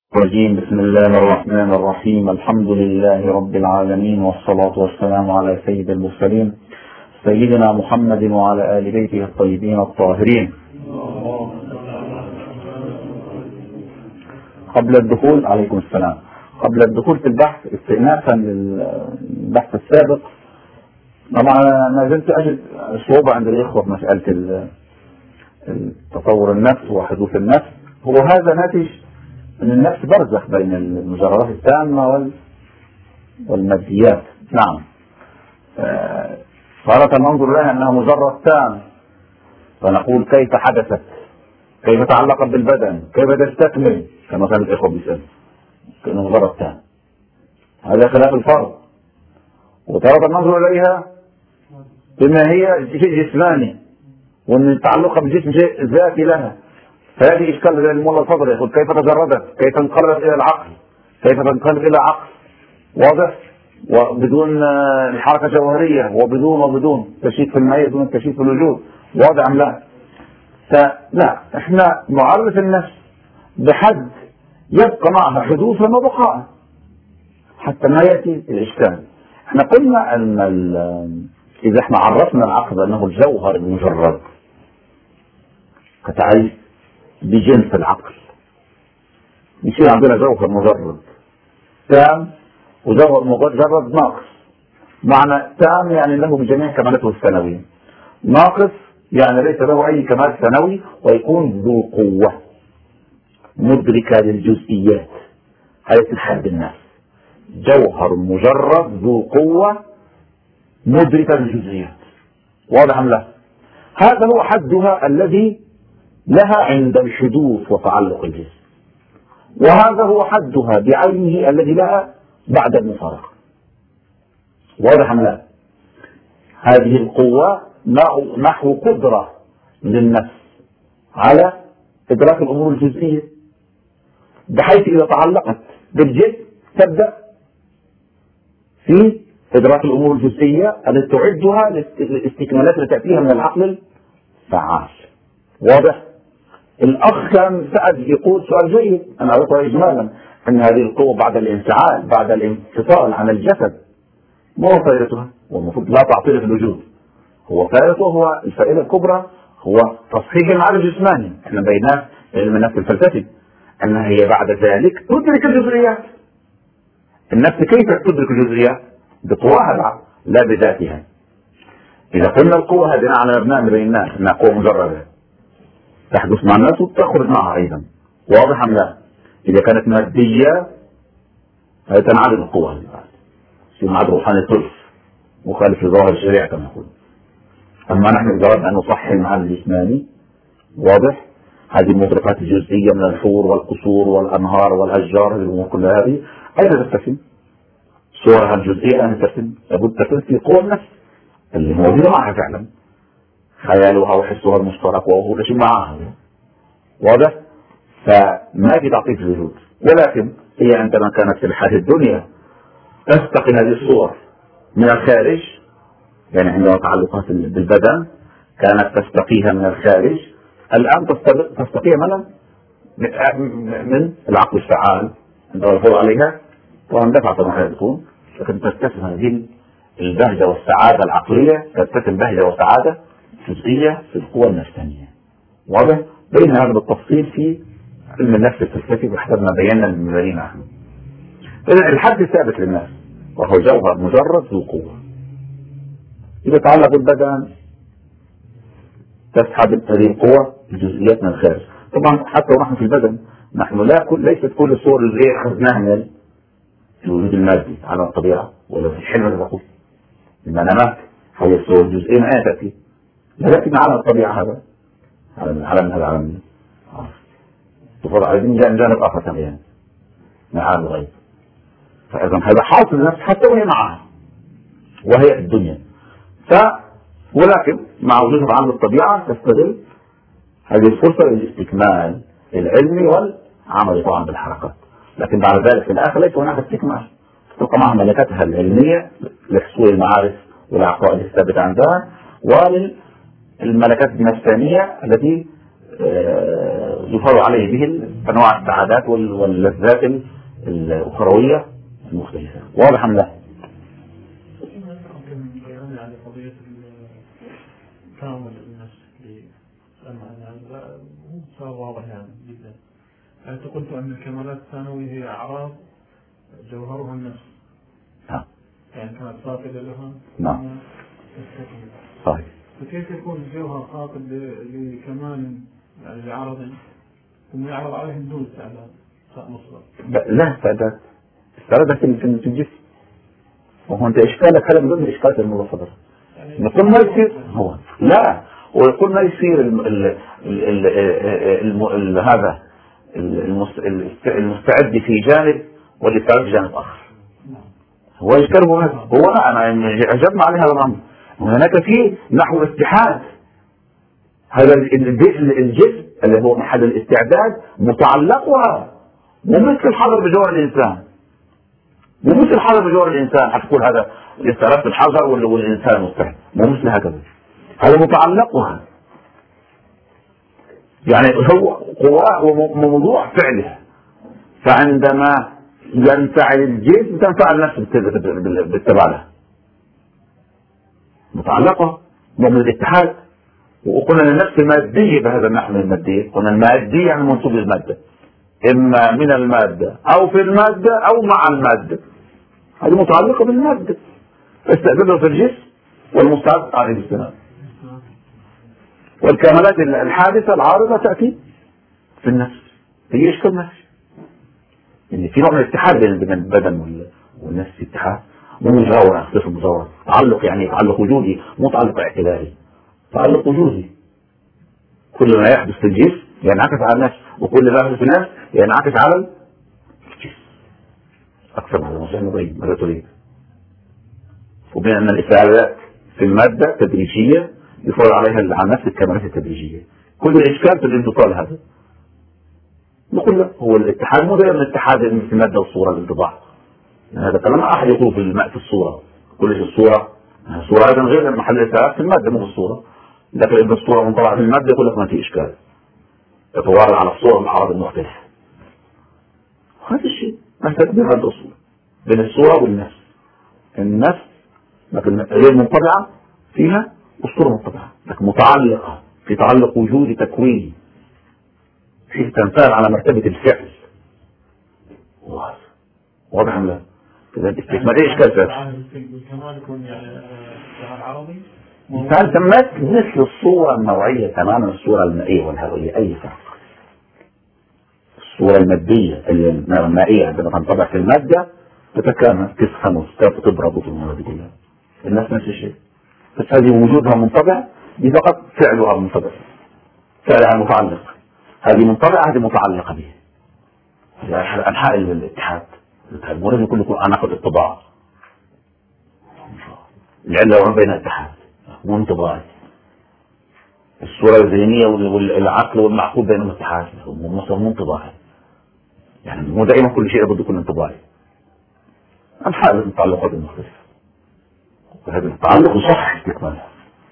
الرجيم. بسم الله الرحمن الرحيم. الحمد لله رب العالمين، والصلاة والسلام على سيد المرسلين سيدنا محمد وعلى آل بيته الطيبين الطاهرين. قبل الدخول عليكم السلام قبل الدخول في البحث استئنافا للبحث السابق، طبعا ما زلت أجد صعوبة عند الإخوة في مسألة تطور النفس وحدوث النفس. هو هذا ناتج أن النفس برزخ بين المجرات التامة والماديات. نعم، صارت ننظر لها أنها مجرد تام، فنقول كيف حدثت، كيف تعلقت بالبدن، كيف تستكمل، كما كان الإخوة بيسألوا كأنه مجرد تام. هذا خلاف الفرض. وتارة ننظر إليها بما هي شيء جسماني، وأن تعلقها بالجسم شيء ذاتي لها. فهذه إشكال للمولى الفضل، يقول كيف تجردت، كيف انقلبت إلى العقل، كيف تنقلب إلى عقل واضح وبدون حركة جوهرية وبدون تشييد في الماء، بدون تشييد في الوجود، واضح أم لا؟ فلا، احنا نعرف النفس بحد يبقى معها حدوثا وبقاء حتى ما يأتي الإشكال. احنا قلنا أن إذا احنا عرفنا العقل بأنه الجوهر المجرد كتعريف بجنس العقل، يصير عندنا جوهر مجرد تام وجوهر مجرد ناقص. معنى تام يعني له بجميع كمالاته الثانوية، ناقص يعني ليس له أي كمال ثانوي ويكون ذو قوة مدركة للجزئيات. هذا الحد الناس جوهر مجرد ذو قوة مدركة للجزئيات، واضح أم لا؟ هذا هو حدها الذي لها عند الحدوث وتعلق الجسم، وهذا هو حدها بعينه الذي لها بعد المفارقة، واضح أم لا؟ هذه القوة نحو قدرة للنفس على إدراك الأمور الجزئية، بحيث إذا تعلقت بالجسم تبدأ في إدراك الأمور الجزئية التي تعدها للاستكمالات التي تأتيها من العقل الفعال، واضح؟ الأخ كان سأل يقول سؤال جيد، أنا أذكر إجمالا أن هذه القوة بعد الانفعال، بعد الانفصال عن الجسد، ما هو فائدتها؟ والمفروض لا تعطيل في الوجود. هو فائدته، هو الفائدة الكبرى هو تصحيح المعنى الجسماني. احنا بيناه علم النفس الفلسفي أنها هي بعد ذلك تدرك الجزئيات. النفس كيف تدرك الجزئيات؟ بقواها لا بذاتها. إذا قلنا القوة هذه على أبناء بيناه أنها قوة مجردة تحدث مع الناس وتخرج معها أيضا، واضح أم لا؟ إذا كانت مادية هي تنعدم القوة هذه، في معاد روحاني طرف مخالف لظاهر الشريعة كما يقول. أما نحن إذا أردنا أن نصحح المعنى الجسماني، واضح؟ هذه المدركات الجزئية من الحور والقصور والأنهار والأشجار، الأمور كلها هذه أين ترتسم؟ صورها الجزئية أين ترتسم؟ لابد ترتسم في قوة النفس اللي موجودة معها فعلا، خيالها وحسها المشترك وهو كل شيء معها، واضح؟ فما في تعطيل في الوجود، ولكن هي عندما كانت في الحياة الدنيا تستقي هذه الصور من الخارج، يعني عندما تعلقات بالبدن كانت تستقيها من الخارج، الآن تستقيها من العقل الفعال عندما يفوض عليها واندفع كما يكون، لكن تكتسب هذه البهجة والسعادة العقلية، تكتسب بهجة وسعادة جزئية في القوى النفسانية، واضح؟ بين هذا بالتفصيل في علم النفس الفلسفي بحسب ما بينا المبالين عنه. إذن الحد الثابت للنفس وهو جوهر مجرد ذو قوة. إذا تعلق بالبدن تسحب هذه القوة الجزئيات من الخارج. طبعا حتى ونحن في البدن نحن ليست كل الصور اللي أخذناها من الوجود المادي على الطبيعة ولا في الحلم اللي بقول المنامات، هذه الصور الجزئية ما تأتي، لكن على الطبيعة هذا على العالم تفضل على جانب آخر تماما من عالم الغيب. فإذا هذا حاصل النفس حتى وهي معها وهي في الدنيا، ولكن مع وجودها في عالم الطبيعة تستغل هذه الفرصة للاستكمال العلمي والعمل طبعا بالحركات. لكن بعد ذلك في الآخر ليس هناك استكمال، تبقى معها ملكتها العلمية لحصول المعارف والعقائد الثابتة عندها، وللملكات النفسانية التي يفرض عليه به أنواع السعادات واللذات الأخروية المختلفة. واضح أم لا؟ يعني قضية كامل النفس صار واضح يعني جدا. أنت قلت أن الكمالات الثانوية هي أعراض جوهرها النفس. نعم. يعني كانت فاقدة لها. نعم. صحيح. فكيف يكون الجوهر فاقد لكمال يعني لعرض ثم يعرض عليه بدون استعداد مصدر؟ لا استعداد. استعداد في الجسم. وهو أنت إشكالك هذا من ضمن إشكالات المرافضة. يقول ما يصير هو لا، ويقول ما يصير هذا المستعد في جانب والاستعداد في جانب آخر. هو يشكره هذا. هو أنا عجبنا عليه هذا الأمر. هناك في نحو اتحاد هذا الجسم اللي هو محل الاستعداد متعلقها ومثل الحضر بجوهر الإنسان. ومثل الحضر بجوهر الإنسان هتقول هذا استعداد الحضر والإنسان مستعد. ومثل هكذا هذا متعلقها، يعني هو وموضوع فعلها. فعندما ينفعل الجسم تنفعل النفس بالتبع لها متعلقة من الاتحاد. وقلنا النفس المادية بهذا النحو من المادية، قلنا المادية يعني منسوب للمادة، إما من المادة أو في المادة أو مع المادة. هذه متعلقة بالمادة استعدادها في الجسم والمستعد عليه السلام. والكمالات الحادثة العارضة تأتي في النفس. هي إشكال نفس يعني في نوع من الاتحاد بين البدن والنفس. اتحاد مو مجاورة، اختصاص مجاورة. تعلق يعني تعلق وجودي مو تعلق اعتباري، تعلق وجودي. كل ما يحدث في الجسم ينعكس على النفس، وكل ما يحدث في النفس ينعكس على الجسم. أكثر من هذا مش نبين ماذا تريد. وبين أن الإفعالات في المادة تدريجية يفعل عليها على النفس الكمالات التدريجية. كل الإشكال في الانفصال هذا. نقول له هو الاتحاد مو دائما الاتحاد في المادة والصورة الانطباع. هذا كلام أحد يقول في الصورة. كل شيء الصورة أيضا غير محل الإفعالات في المادة مو في الصورة. لكن إذا الصورة منطبعة في المادة يقول لك ما في إشكال. تتوارد على الصورة الأعراض المختلفة. هذا الشيء مثلا بين هذه الأصول بين الصورة والنفس. النفس لكن غير منطبعة فيها والصورة منطبعة لكن متعلقة في تعلق وجودي تكويني في تنفعل على مرتبة الفعل. واضح ام لا؟ كذا الاستكمال ايش كذا؟ الكمال يكون يعني عربي. مثال تمت مثل الصورة النوعية تماما الصورة المائية والهوية. أي فرق؟ الصورة المادية المائية عندما تنطبع في المادة تتكامل تسخن وتبرد وفي المواد كلها. الناس نفس الشيء. بس هذه وجودها منطبع دي فقط فعلها منطبع. فعلها متعلق. هذه منطبعة هذه متعلقة به. يعني أنحاء الاتحاد. المريض يكون عناقة الطباع. العلة بين الاتحاد وانطباعي. الصورة الذهنية والعقل والمعقول بينهم اتحاد منطباعي. يعني مو دائما كل شيء بده يكون انطباعي. أنحاء المتعلقات المختلفة. وهذا التعلق صح استكمالها.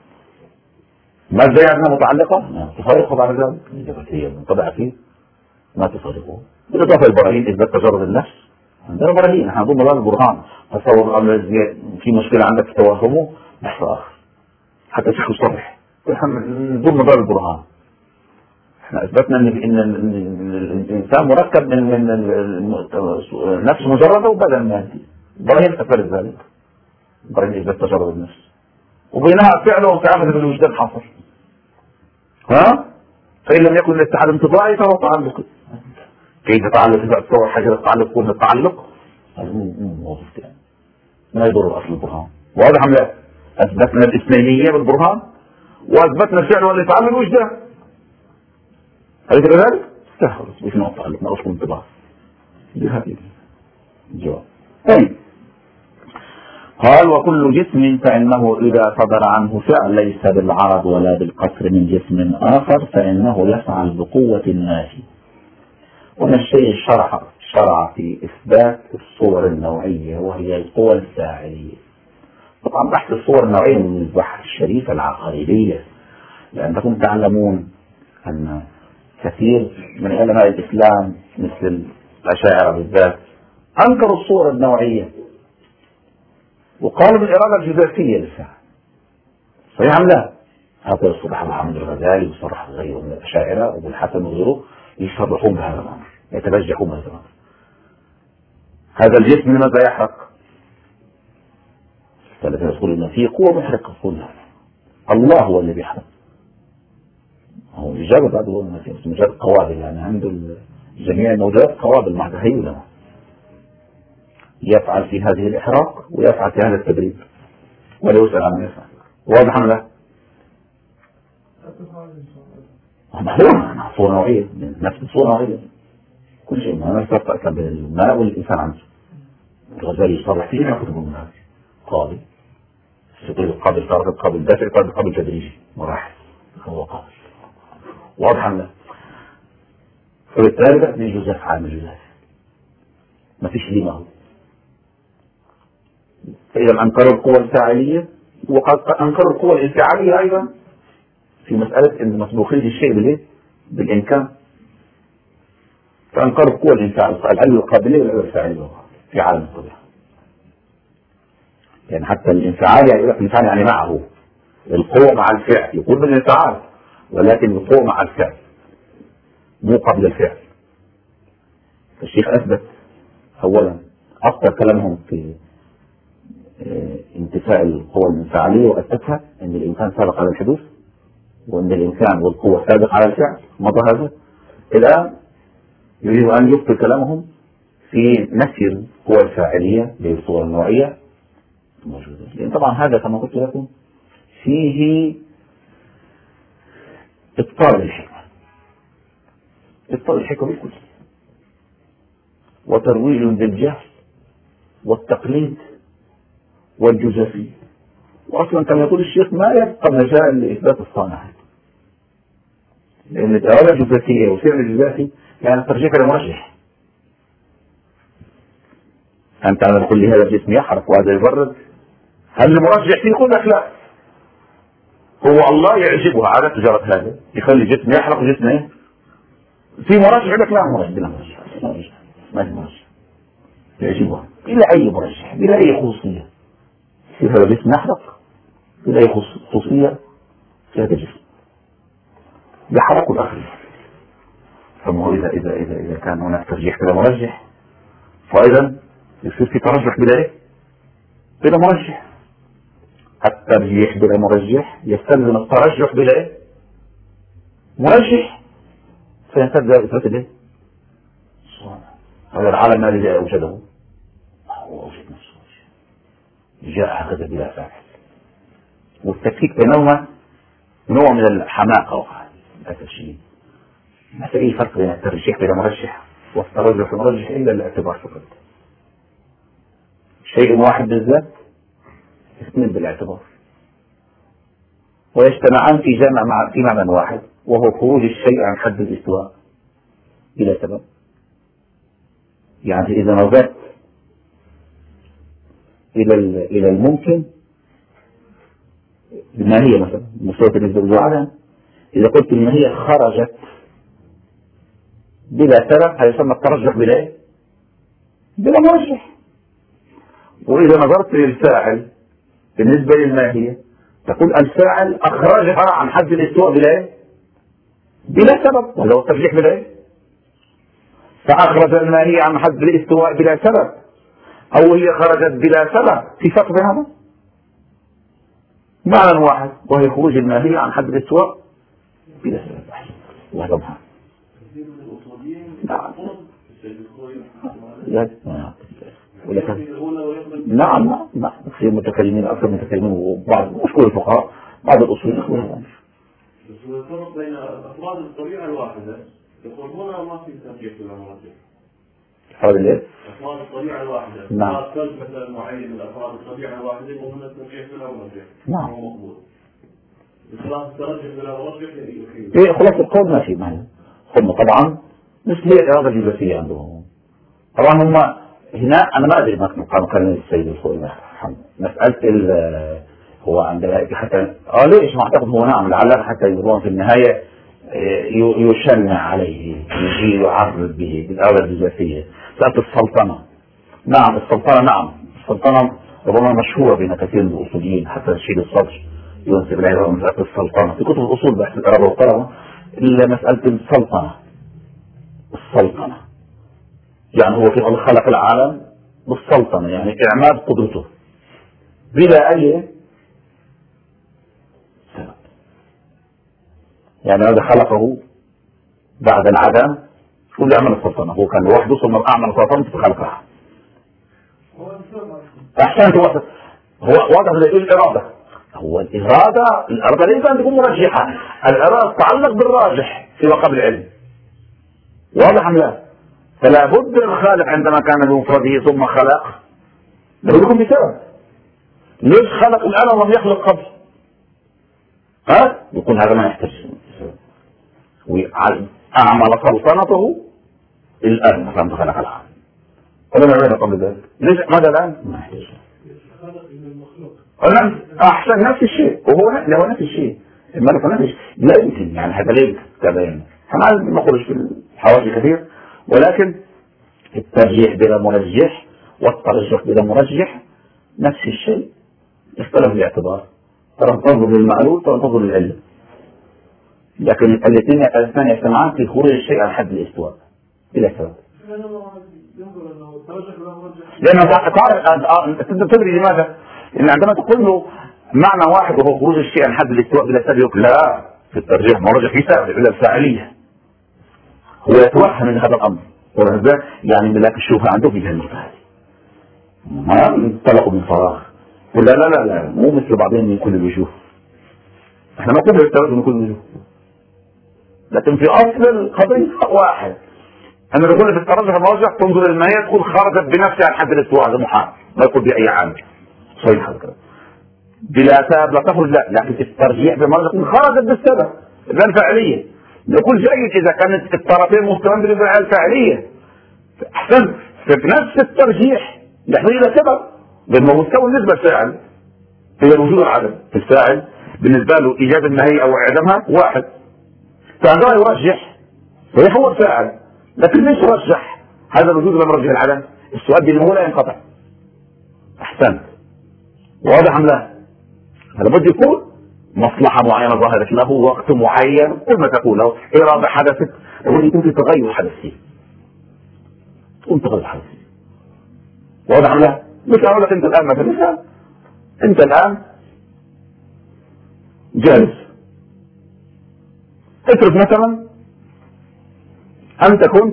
ماذا يعني متعلقة؟ تفارقها بعد ذلك. هي منطبعة فيه ما تفارقه. بالإضافة البراهين إثبات تجرد النفس. عندنا براهين نحن نقول مدار البرهان. تصور في مشكلة عندك توهمه بحث آخر حتى تشخص صرح. نقول مدار البرهان. احنا اثبتنا ان الانسان مركب من نفس مجردة وبدن مادي. براهين اثبت ذلك. براهين اثبات تجرد النفس. وبينها فعله وتعامل بالوجدان حصل. فإن لم يكن الاتحاد انطباعي فهو تعلق. كيف تعلق إذا تصور حاجة التعلق يكون التعلق ما يضر أصل البرهان. واضح أم لا؟ أثبتنا الاثنينية بالبرهان وأثبتنا الفعل والإفعال بالوجدان. أليس كذلك؟ سهل مش نوع تعلق ما أصل الانطباع. بهذه الجواب. طيب قال وكل جسم فإنه إذا صدر عنه فعل ليس بالعرض ولا بالقصر من جسم آخر فإنه يفعل بقوة النافي. ومن الشيء شرع في إثبات الصور النوعية وهي القوى الفاعلية. طبعا بحث الصور النوعية من البحث الشريفة العقاربية لأنكم تعلمون أن كثير من علماء الإسلام مثل الأشاعرة بالذات أنكروا الصورة النوعية وقالوا بالإرادة الجزافية للفعل. صحيح أم لا؟ هذا يصرح محمد الغزالي وصرح غيره من الأشاعرة وابن الحسن وغيره يصرحون بهذا الأمر، يتبجحون بهذا الأمر. هذا الجسم لماذا يحرق؟ فالذين يقولون إن فيه قوة محرقة، يقول الله هو اللي بيحرق. هو الإجابة بعد هو ما فيه مجرد قوابل، يعني عند جميع الموجودات قوابل مع تهيئة يفعل في هذه الإحراق ويفعل في هذا التبريد ولا يسأل عن يفعل. واضح أم لا؟ معلومة صورة نوعية، نفس الصورة نوعية، كل شيء ما يفرق بين الماء والإنسان عنه. الغزالي يصرح فيه ما كتبه من هذا قابل استطيع قابل تارك قابل دافع قابل تدريجي مراحل، هو قابل. واضح أم لا؟ فبالتالي بقى من جزاف عام الجزاف ما فيش ليه ما هو. فإذا أنكروا القوة الفاعلية وقد أنكروا القوة الانفعالية أيضا في مسألة أن مسبوقية الشيء بالإيه؟ بالإمكان. فأنكروا القوة الانفعالية العلم القابلية والعلم الفاعلية في عالم الطبيعة. يعني حتى الانفعال يعني يقول لك الانفعال يعني معه القوة مع الفعل، يقول بالانفعال ولكن القوة مع الفعل مو قبل الفعل. الشيخ أثبت أولا أكثر كلامهم في انتفاء القوى الانفعالية وأثبتها أن الإنسان سابق على الحدوث وأن الإنسان والقوة سابق على الفعل. مضى هذا. الآن يريد أن يبطل كلامهم في نفي القوى الفاعلية بالصورة النوعية موجودة، لأن طبعا هذا كما قلت لكم فيه إبطال الحكمة، إبطال الحكمة بالكل وترويج للجهل والتقليد والجزافية. وأصلا كما يقول الشيخ ما يبقى مجال لإثبات الصانع، لأن الإرادة الجزافية والفعل الجزافي يعني ترجيح المرجح. أنت على كل هذا الجسم يحرق وهذا يبرد، هل المرجح فيه؟ يقول لك لا، هو الله يعجبه على تجارة هذا يخلي جسم يحرق وجسم ايه؟ في مرجح لك لا مرجح بلا مرجح ما في مرجح يعجبه بلا أي مرجح بلا أي خصوصية في هذا الجسم يحرق بلا أي خصوصية في هذا الجسم يحرق الآخر. فما إذا كان هناك ترجيح بلا مرجح فأيضا يصير في ترجح بلا إيه؟ بلا مرجح. الترجيح بلا مرجح يستلزم الترجح بلا إيه؟ مرجح، فينتبه إثبات الإيه؟ هذا العالم الذي أوجده هو أوجد نفسه جاء هكذا بلا فاعل، والتفكيك بينهما نوع من الحماقة للأسف الشديد. ما في أي فرق بين الترجيح بلا مرجح والترجح المرجح إلا الاعتبار فقط. شيء واحد بالذات اثنين بالاعتبار ويجتمعان في معنى واحد وهو خروج الشيء عن حد الاستواء بلا سبب. يعني إذا نظرت إلى الممكن الماهية مثلا مستوى النسبة والعدم، إذا قلت الماهية خرجت بلا سبب هذا يسمى الترجح بلا مرجح. وإذا نظرت للفاعل بالنسبة للماهية تقول الفاعل أخرجها عن حد الاستواء بلا سبب، وهذا هو الترجيح بلا فأخرج الماهية عن حد الاستواء بلا سبب أو هي خرجت بلا سبب، في فرق بين هذا معنى واحد وهي خروج الماهية عن حد الاستواء بلا سبب وهذا مهم. نعم في متكلمين أكثر متكلمين وبعض مشكور الفقهاء بعض الأصول يخبرون. بس هو الفرق بين أفراد الطبيعة الواحدة يقول هنا ما في ترجيح ولا مرجح. أفراد الطبيعة الواحدة. نعم. أفراد مثلا معين من أفراد الطبيعة الواحدة يقول هنا ترجيح ولا مرجح. نعم. هو مقبول. بخلاف الترجح ولا مرجح يخيل. إيه خلاص القول ما في معنى. هم طبعا مثل الإرادة الجزافية عندهم. طبعا هم هنا أنا ما أدري ما كان السيد الخوي مسألة هو عند حتى ليش ما أعتقد هو نعم لعل حتى يقولون في النهاية يشنع عليه، يجي يعرض به بالأولى الجزافية. تأتي السلطنة. نعم السلطنة، نعم السلطنة ربما مشهورة بين كثير من الأصوليين، حتى رشيد الصدر ينسب إليها مسألة السلطنة في كتب الأصول بحث الإرادة والطلبة، إلا مسألة السلطنة. السلطنة يعني هو كيف الله خلق العالم بالسلطنة، يعني إعماد قدرته بلا أي سبب. يعني هذا خلقه بعد العدم كل أعمل السلطنة، هو كان لوحده ثم أعمل السلطنة فخلقها. أحسنت. هو واضح الإرادة، هو الإرادة ليس أن تكون مرجحة، الإرادة تتعلق بالراجح في وقت العلم. واضح أم لا؟ فلا بد الخالق عندما كان بمفرده ثم خلق لابد يكون بسبب. ليش خلق الآن ولم يخلق قبل؟ يكون هذا ما يحتاج. أعمل سلطنته الآن مثلا خلق العالم، ولم يعمل قبل ذلك. ليش ماذا الآن؟ ما يحتاج. أحسن نفس الشيء، وهو نفس الشيء. الملك نفس الشيء، لا يمكن يعني هذا لا يمكن تبين. احنا ما نخرج في الحواشي كثير، ولكن الترجيح بلا مرجح والترجح بلا مرجح نفس الشيء، اختلف الاعتبار. ترى تنظر للمعلول ترى تنظر للعلة، لكن الاثنين يجتمعان في خروج الشيء عن حد الاستواء بلا سبب. لأنه تدري لماذا؟ إن عندما تقول له معنى واحد وهو خروج الشيء عن حد الاستواء بلا سبب، يقول لا، في الترجيح مرجح في سبب إلى الفاعلية. هو يتوهم من هذا الأمر، يعني ملاك الشبهة عنده في جهة هذه ما انطلقوا من فراغ. لا لا لا لا، مو مثل بعضهم من كل الوجوه. احنا ما كنا نستوعب من كل الوجوه، لكن في أصل القضية واحد. أنا بقول في الترجح المرجح تنظر لما يدخل خرجت بنفسها عن حد الاستواء، هذا محال، ما يكون بأي عامل صحيح هذا بلا سبب لا تخرج، لا. لكن الترجيح بمرجح خرجت بالسبب لا الفعلية. نقول جيد إذا كانت الطرفين مستوين بالفعل الفعلية. أحسن، في نفس الترجيح يحتاج إلى سبب، لأنه مستوى بالنسبة للفاعل هي الوجود العدم. الفاعل بالنسبة له إيجاد النهي أو عدمها واحد، فعندما يرجح هو الفاعل، لكن ليش رجح هذا الوجود لم يرجح العدم؟ السؤال بينه لا ينقطع. أحسن، واضح أم لا؟ هذا بده يكون مصلحة معينة ظهرت له وقت معين، كل ما تقول له إرادة حدثت يقول يكون في تغير حدثي، تكون تغير حدثي. واضح أم لا؟ مثل أقول لك أنت الآن مثلا، أنت الآن جالس، اترك مثلا أنت كنت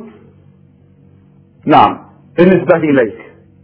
نعم بالنسبة إليك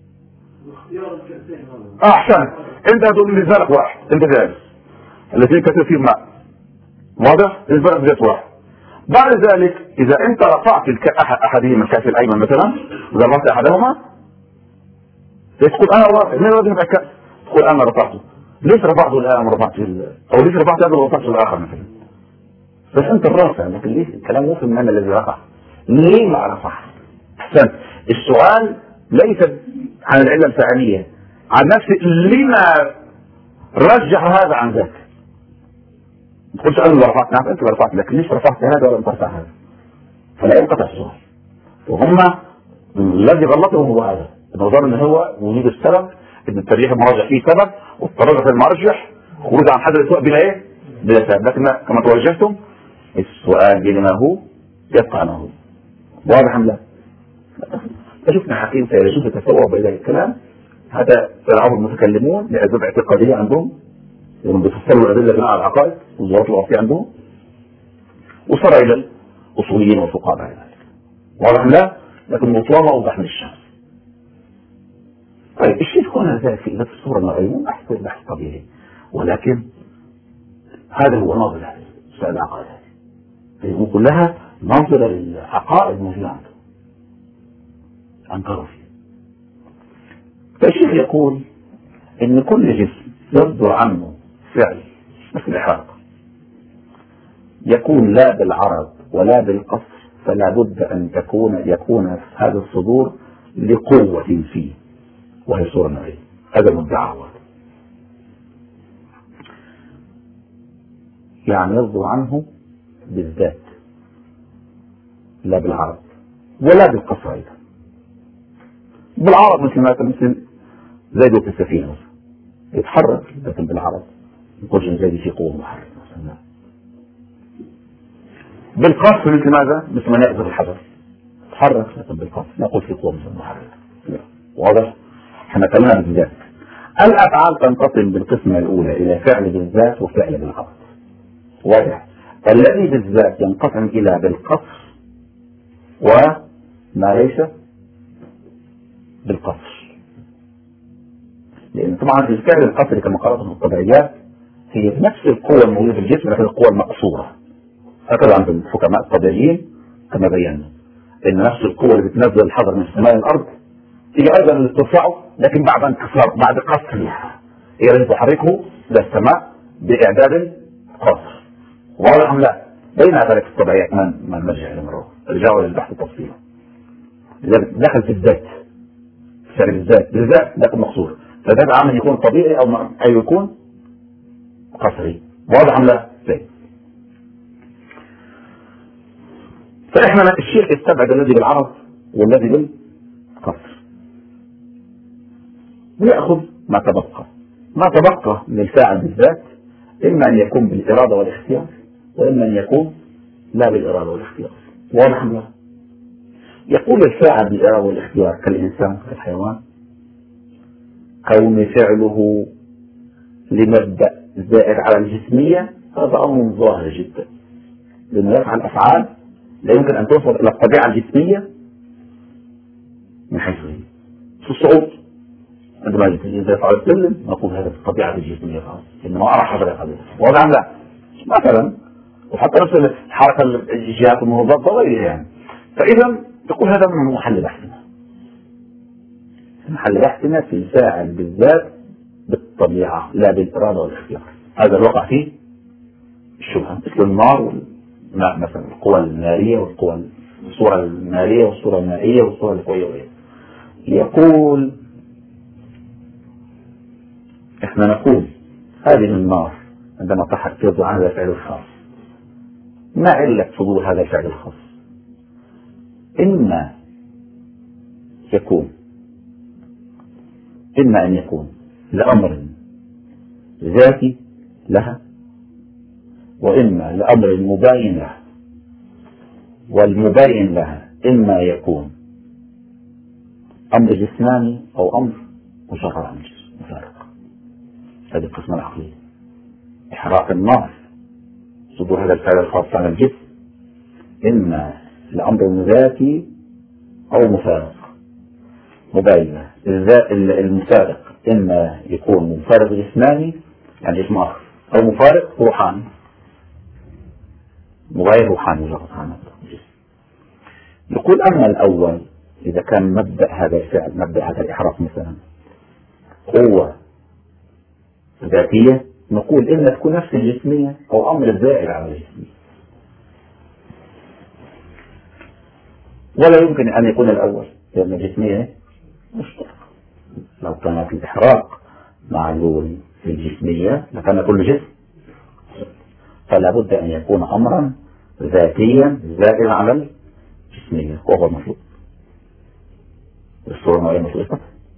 أحسن، أنت هتقول بالنسبة لك واحد، أنت جالس الاثنين كثير فيه ماء، واضح؟ بالنسبة لك جالس واحد. بعد ذلك إذا أنت رفعت أحدهما الكاس الأيمن مثلا، إذا رفعت أحدهما تقول أنا رفعت، من الذي يبقى الكاس؟ تقول أنا رفعته. ليش رفعته الآن ورفعته أو ليش رفعت هذا ورفعته الآخر مثلا؟ بس أنت الرافع، لكن ليش الكلام مو في من الذي رفع؟ ليه ما رفع؟ أحسن، السؤال ليس عن العلة الفعلية، عن نفس لما رجح هذا عن ذاك. ما تقولش أنا اللي رفعت، نعم أنت اللي رفعت، لكن ليش رفعت هذا ولا ترفع هذا؟ فلا ينقطع السؤال. وهم الذي غلطهم هو هذا، النظام ان هو وجود السبب، ان الترجيح المرجح فيه سبب، والترجح المرجح خروج عن حد الاستواء بلا ايه؟ بلا سبب. لكن كما توجهتم السؤال بين ما هو يبقى ما هو. واضح ام لا؟ فشفنا حكيم فيلسوف يتصور الى الكلام هذا تلعب المتكلمون لاسباب اعتقاديه عندهم، لانهم بيفسروا الادله بناء على العقائد والظواهر العرفيه عندهم، وصار الى الاصوليين والفقهاء بعد ذلك. واضح ام لا؟ لكن المطلوب اوضح من الشمس. طيب الشيء يكون ذلك في نفس الصوره النوعيه بحث طبيعي، ولكن هذا هو ناظر هذه السؤال العقائد هذه كلها ناظره للعقائد الموجوده عنده انكروا فيه. فالشيخ يقول ان كل جسم يصدر عنه فعل مثل الإحراق يكون لا بالعرض ولا بالقصر، فلا بد ان يكون هذا الصدور لقوة فيه وهي صورة نوعية. هذا المدعى هو يعني يصدر عنه بالذات لا بالعرض ولا بالقصر أيضا. بالعرض مثل زيد في السفينة يتحرك، لكن بالعرض يقول زيد في قوة محركة مثلا. بالقصر مثل ماذا؟ مثل ما يأخذ الحجر يتحرك، لكن بالقصر نقول في قوة محركة. واضح؟ احنا كلامنا بالذات. الأفعال تنقسم بالقسمة الأولى إلى فعل بالذات وفعل بالعرض. واضح؟ الذي بالذات ينقسم إلى بالقصر وما ليس بالقصر، لأن طبعا الفعل القصري كما قالت الطبيعيات هي نفس القوة الموجودة في الجسم لكن القوة المقصورة، هكذا عند الحكماء الطبيعيين كما بينا إن نفس القوة اللي بتنزل الحجر من سماء الأرض هي أيضا اللي ترفعه لكن بعد انكسار، بعد قصرها، هي اللي تحركه للسماء بإعداد قصر. واضح أم لا؟ بين ذلك الطبيعيات ما نرجع لمرة رجعوا للبحث التفصيلي. دخل في الذات، فعل بالذات لكن مقصور، فذات عمل يكون طبيعي أو يكون قصري. واضح أم لا؟ زي فإحنا الشيخ يستبعد الذي بالعرض والذي بالقصر ويأخذ ما تبقى من الفاعل بالذات، إما أن يكون بالإرادة والاختيار وإما أن يكون لا بالإرادة والاختيار. واضح أم لا؟ يقول الفاعل بالإرادة والاختيار كالإنسان كالحيوان كون فعله لمبدأ زائد على الجسمية، هذا أمر ظاهر جدا، لأنه يفعل أفعال لا يمكن أن توصل إلى الطبيعة الجسمية من حيث هي. في الصعود عندما يفعل السلم نقول هذا الطبيعة الجسمية خلاص، إنما أرى حجر يفعل. واضح أم لا؟ مثلا وحتى نفس الحركة الجهات المنضبطة وغيرها يعني. فإذا تقول هذا من محل بحثنا. محل بحثنا في الفاعل بالذات بالطبيعة لا بالإرادة والاختيار. هذا الوقع فيه الشبهة مثل النار والماء مثلا، القوى النارية والقوى الصورة النارية والصورة المائية والصورة القوية. يقول احنا نقول هذه النار عندما تحدث عن هذا الفعل الخاص، ما علة صدور هذا الفعل الخاص؟ إما أن يكون لأمر ذاتي لها وإما لأمر مباين لها، والمباين لها إما يكون أمر جسماني أو أمر مشرع عن الجسم مفارق. هذه القسمة العقلية. إحراق النار صدور هذا الفعل الخاص عن الجسم إما لأمر ذاتي أو مفارق مباين له. المفارق إما يكون مفارق جسماني يعني جسم آخر أو مفارق روحاني مغاير روحاني مجرد عن الجسم. يقول أما الأول إذا كان مبدأ هذا الفعل مبدأ هذا الإحراق مثلا قوة ذاتية، نقول إما تكون نفس الجسمية أو أمر زائد على الجسمية، ولا يمكن أن يكون الأول لأن الجسمية مشتركة. لو كانت الإحراق معلول في الجسمية لكان كل جسم، فلا بد أن يكون أمرا ذاتيا زائد على الجسمية وهو المطلوب. الصورة النوعية مطلوبة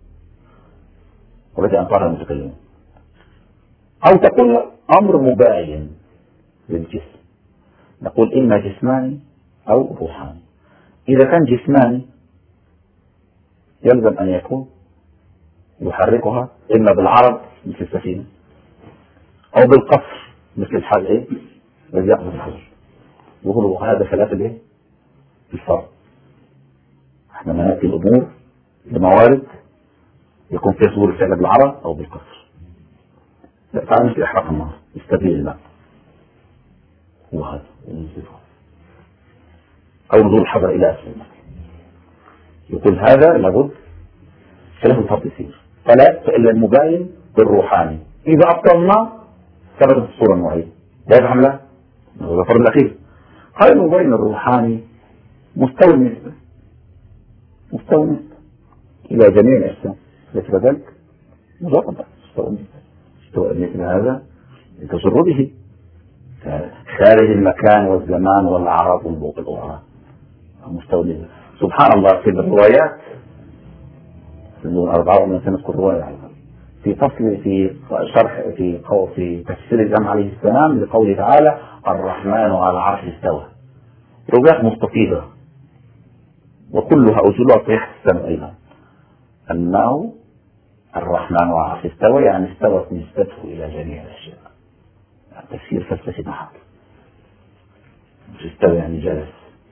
وبدأ أن قال المتكلمين، أو تكون أمر مباين للجسم، نقول إما جسماني أو روحاني. إذا كان جسماني يلزم أن يكون يحركها إما بالعرض مثل السفينة أو بالقصر مثل الحجر الذي يأخذ الحجر. يقولوا هذا ثلاثة الفرق. احنا نأتي الأمور بموارد يكون فيها صدور الفعل بالعرض أو بالقصر. لا تعال مثل إحراق النار يستبيل الماء هو هذا أو نزول الحجر إلى أسفل. يقول هذا لابد ثلاث الفرق يصير ثلاث إلا المباين بالروحاني. إذا أبطلنا ثبتت الصورة النوعية. واضح أم لا؟ هذا الفرق الأخير. قال المباين الروحاني مستوى النسبة إلى جميع الأجسام، ليس كذلك؟ مجرد مستوى النسبة هذا تسر به خارج المكان والزمان والأعراض والبوق الأخرى. مستوى النسبة. سبحان الله في الروايات من 4 سنذكر رواية في فصل في شرح في تفسير الإمام عليه السلام لقوله تعالى الرحمن على العرش استوى. روايات مستفيضة وكلها أصولها صحيح السنة أيضا أنه الرحمن على العرش استوى يعني استوت نسبته إلى جميع الأشياء. يعني تفسير فلسفي محض. مش استوى يعني جلس،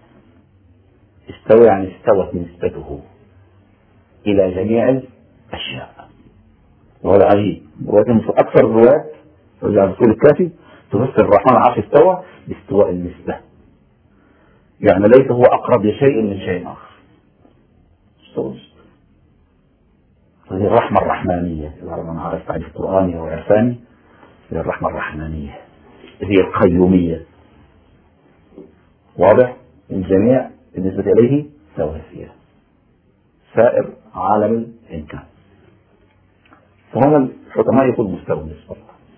استوى يعني استوت نسبته إلى جميع الأشياء. وهذا عجيب. ولكن أكثر الروايات رجع الرسول الكافي تفسر الرحمن على العرش استوى باستواء النسبة، يعني ليس هو أقرب لشيء من شيء آخر. هذه الرحمة الرحمانية إذا من عرف تعريف القرآني أو عرفاني، هي الرحمة الرحمانية، هي القيومية. واضح؟ الجميع بالنسبة إليه سواسية، سائر عالم الإمكان. فهنا الحكماء يقول مستوى النسبة.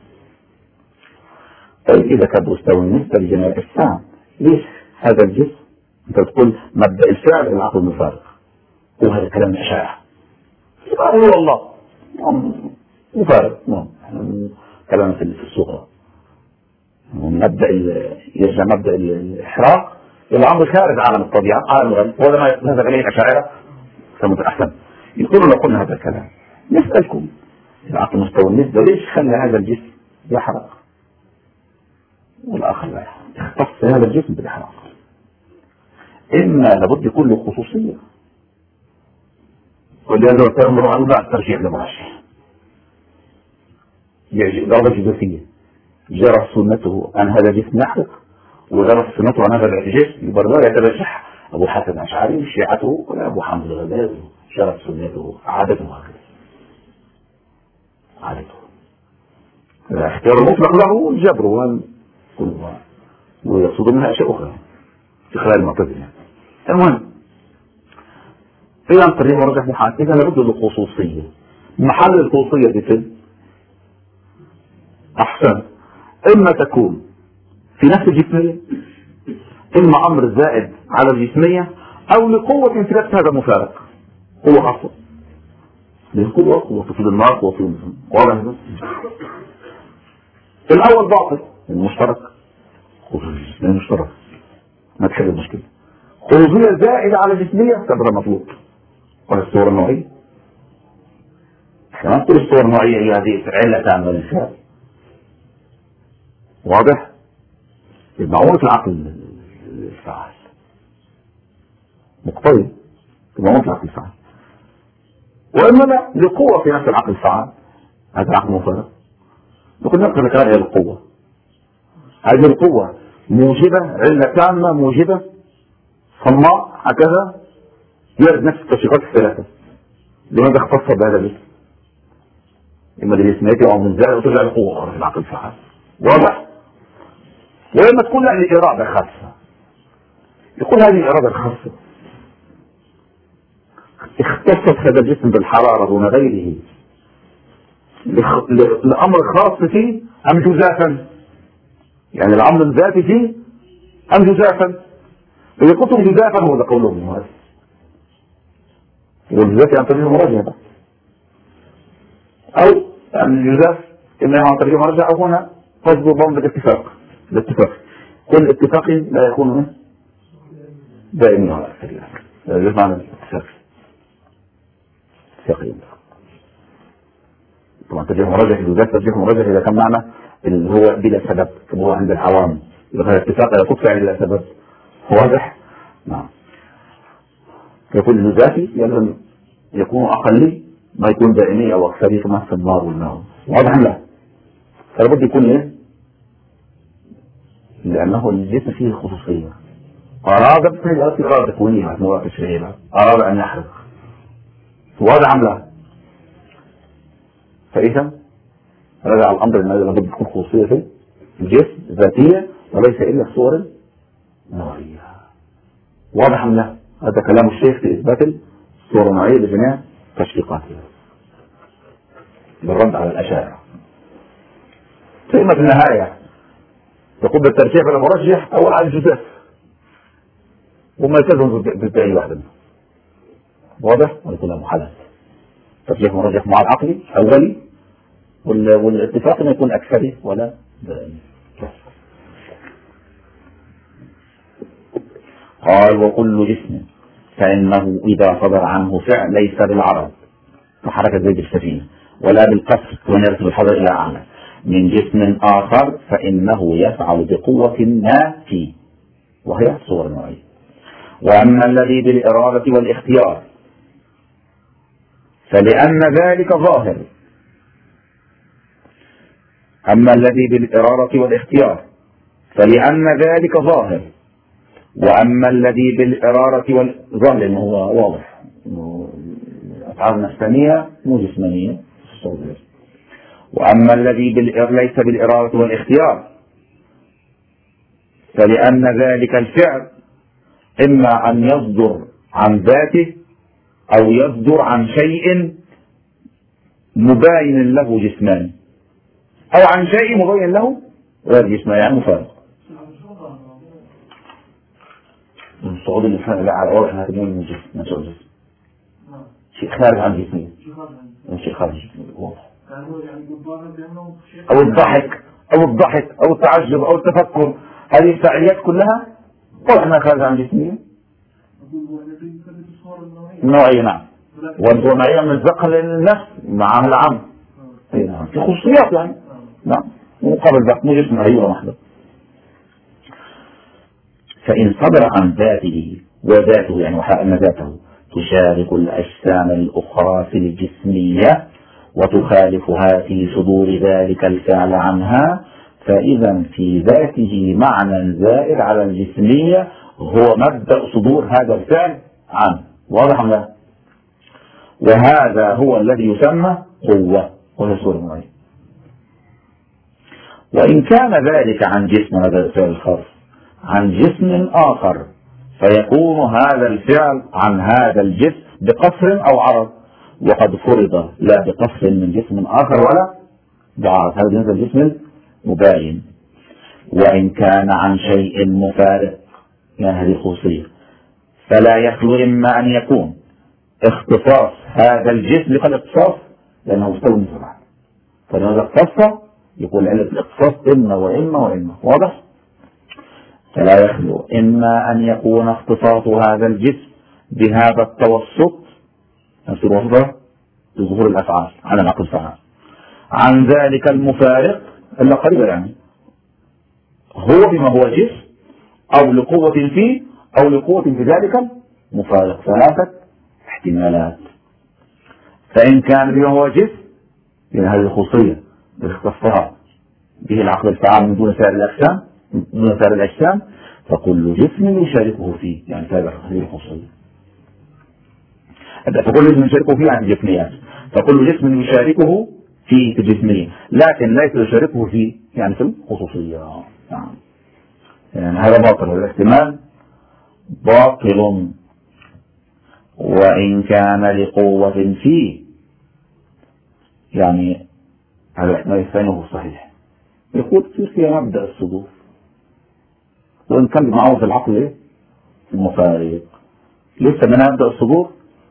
طيب إذا كان مستوى النسبة لجميع الأجسام، ليش هذا الجسم أنت تقول مبدأ الفعل العقل المفارق؟ وهذا كلام الأشاعرة. هو الله مفارق، كلام في الصغرى. مبدأ يرجع مبدأ الإحراق الأمر خارج عالم الطبيعة، عالم الغيب. وهذا ما يذهب إليه الأشاعرة فمتأحسن. يقولون لو قلنا هذا الكلام نسألكم العقل مستوى النسبة ليش خلى هذا الجسم يحرق والآخر لا يحرق؟ اختص هذا الجسم بالإحراق. إما لابد يكون له خصوصية، ولهذا تأمر عنه بعد ترجيع للمرشح درجة جزئية. جرت سنته أن هذا الجسم يحرق، وجرت سنته أن هذا الجسم يبرر يترجح. أبو حاتم الأشعري شيعته ولا أبو حامد الغزالي جرت سنته عادته هكذا. عادته الاختيار المطلق له جبره ويقصد منها أشياء أخرى في خلال المعتزلة. المهم إذا الطريق مرجح محال إذا لابد للخصوصية. محل الخصوصية في أحسن إما تكون في نفس الجسمية، إما أمر زائد على الجسمية، أو لقوة في نفس هذا المفارق. قوة خاصة للقوة، قوة في النار، قوة في واضح. الأول باطل المشترك، خصوصية المشترك ما تحل المشكلة. خصوصية زائدة على الجسمية كبر مطلوب. والصورة النوعية احنا ما نقول الصورة النوعية هي هذه علة تعمل الفعل. واضح؟ معونة العقل الفعال مقتضي معونة العقل الفعال، وإما لا لقوة في نفس العقل الفعال. هذا العقل مفرد نقول نقل كلام هي القوة. هذه القوة موجبة، علة تامة موجبة صماء هكذا يرد نفس التشريقات الثلاثة. لماذا اختص بهذا الاسم؟ إما للاسمية أو من زائد وترجع القوة في العقل الفعال. واضح؟ وإما تكون يعني إرادة خاصة. يقول هذه الإرادة الخاصة اختصت هذا الجسم بالحرارة دون غيره لأمر خاص فيه أم جزافا؟ يعني الأمر الذاتي فيه أم جزافا؟ إذا كنتم جزافا هو ده قولهم هذا. والجزاف عن طريق المراجعة، أو أن الجزاف إما عن طريق المراجعة أو هنا قصد ضمن الاتفاق. كل اتفاق لا يكون دائما على الاتفاق. الجزاف معنى الاتفاق اتفاقي. طبعا ترجيح مراجعة الجزاف ترجيح مراجعة إذا كان معنى اللي هو بلا سبب كما هو عند العوام. إذا كان الاتفاق لا تدفع بلا سبب. واضح؟ نعم. يكون الجزافي يلزم يكون أقلي ما يكون دائمي أو أكثري كما في النار والماء. واضح لا؟ فلابد يكون إيه؟ لأنه الجسم فيه خصوصية. أراد بسيئة إرادة كونية مواقع تشريعية، أراد أن يحرق. واضح لا؟ فإذا رجع الأمر أن لابد تكون خصوصية في الجسم ذاتية وليس إلا في صور نوعية. واضح لا؟ هذا كلام الشيخ في إثبات الصورة النوعية لجميع تشريقاتها بالرد على الأشاعرة. ثم في النهاية تقوم بالترجيح بالمرجح أو على الجزاف. وما يلتزم بالباقي واحدة منهم. واضح؟ ويكون له محالات. ترجيح مرجح مع العقل أولي، والاتفاق أن يكون أكثري ولا دائمي. قال وكل جسم فإنه إذا صدر عنه فعل ليس بالعرض كحركة زي السفينة ولا بالقصر ونرسل الحذر إلى أعلى من جسم آخر فإنه يفعل بقوة ما فيه، وهي صور نوعية. وأما الذي بالإرادة والاختيار فلأن ذلك ظاهر. أما الذي بالإرادة والاختيار فلأن ذلك ظاهر. وأما الذي بالإرادة والظاهر إنه هو واضح، أفعال نفسانية مو جسمانية. وأما الذي ليس بالإرادة والاختيار فلأن ذلك الفعل إما أن يصدر عن ذاته أو يصدر عن شيء مباين له جسماني أو عن شيء مبين له غير جسماني، يعني مفارق. الصعود اللي فعلا لا على واضح انها تكون من الجسم، من شيء الجسم، شيء خارج عن جسمه، شيء خارج جسمه واضح. او الضحك او التعجب او التفكر، هذه الفعاليات كلها واضح انها خارج عن جسمه نوعية. نعم، والنوعية من الزقة للنفس مع العام. نعم، في خصوصيات يعني. نعم، مقابل ذات مو جسم أيوة محضر. فإن صدر عن ذاته وذاته يعني وحأن ذاته تشارك الأجسام الأخرى في الجسمية وتخالفها في صدور ذلك الفعل عنها، فإذا في ذاته معنى زائد على الجسمية هو مبدأ صدور هذا الفعل عنه. واضح أم لا؟ وهذا هو الذي يسمى قوة وهي صورة معينة. وإن كان ذلك عن جسم، هذا الفعل الخاص عن جسم آخر فيكون هذا الفعل عن هذا الجسم بقصر أو عرض، وقد فرض لا بقصر من جسم آخر ولا بعرض، هذا جنس الجسم مباين. وإن كان عن شيء مفارق يعني هذه خصوصية فلا يخلو إما أن يكون اختصاص هذا الجسم بالاختصاص لأنه مستوى من سرعة، فلماذا اختص يقول علة الاختصاص إما وإما وإما. واضح؟ فلا يخلو إما أن يكون اختصاص هذا الجسم بهذا التوسط، نفس الوصفة لظهور الأفعال على العقل فعال عن ذلك المفارق إلا قريبا، يعني هو بما هو جسم أو لقوة فيه أو لقوة في ذلك المفارق، ثلاثة احتمالات. فإن كان بما هو جسم يعني هذه الخصوصية باختصاصها به العقل الفعال من دون سائر الأجسام فكل جسم يشاركه فيه، يعني هذه الخصوصية. فكل جسم يشاركه فيه عن جسميات، فكل جسم يشاركه في الجسمية لكن ليس يشاركه فيه يعني في الخصوصية. يعني هذا باطل، هذا الاحتمال باطل. وإن كان لقوة فيه يعني هذا الاحتمال الثاني هو الصحيح، يقول فيها مبدأ الصدور. وإن كان معه في العقل المفارق لسه منها مبدأ الصدور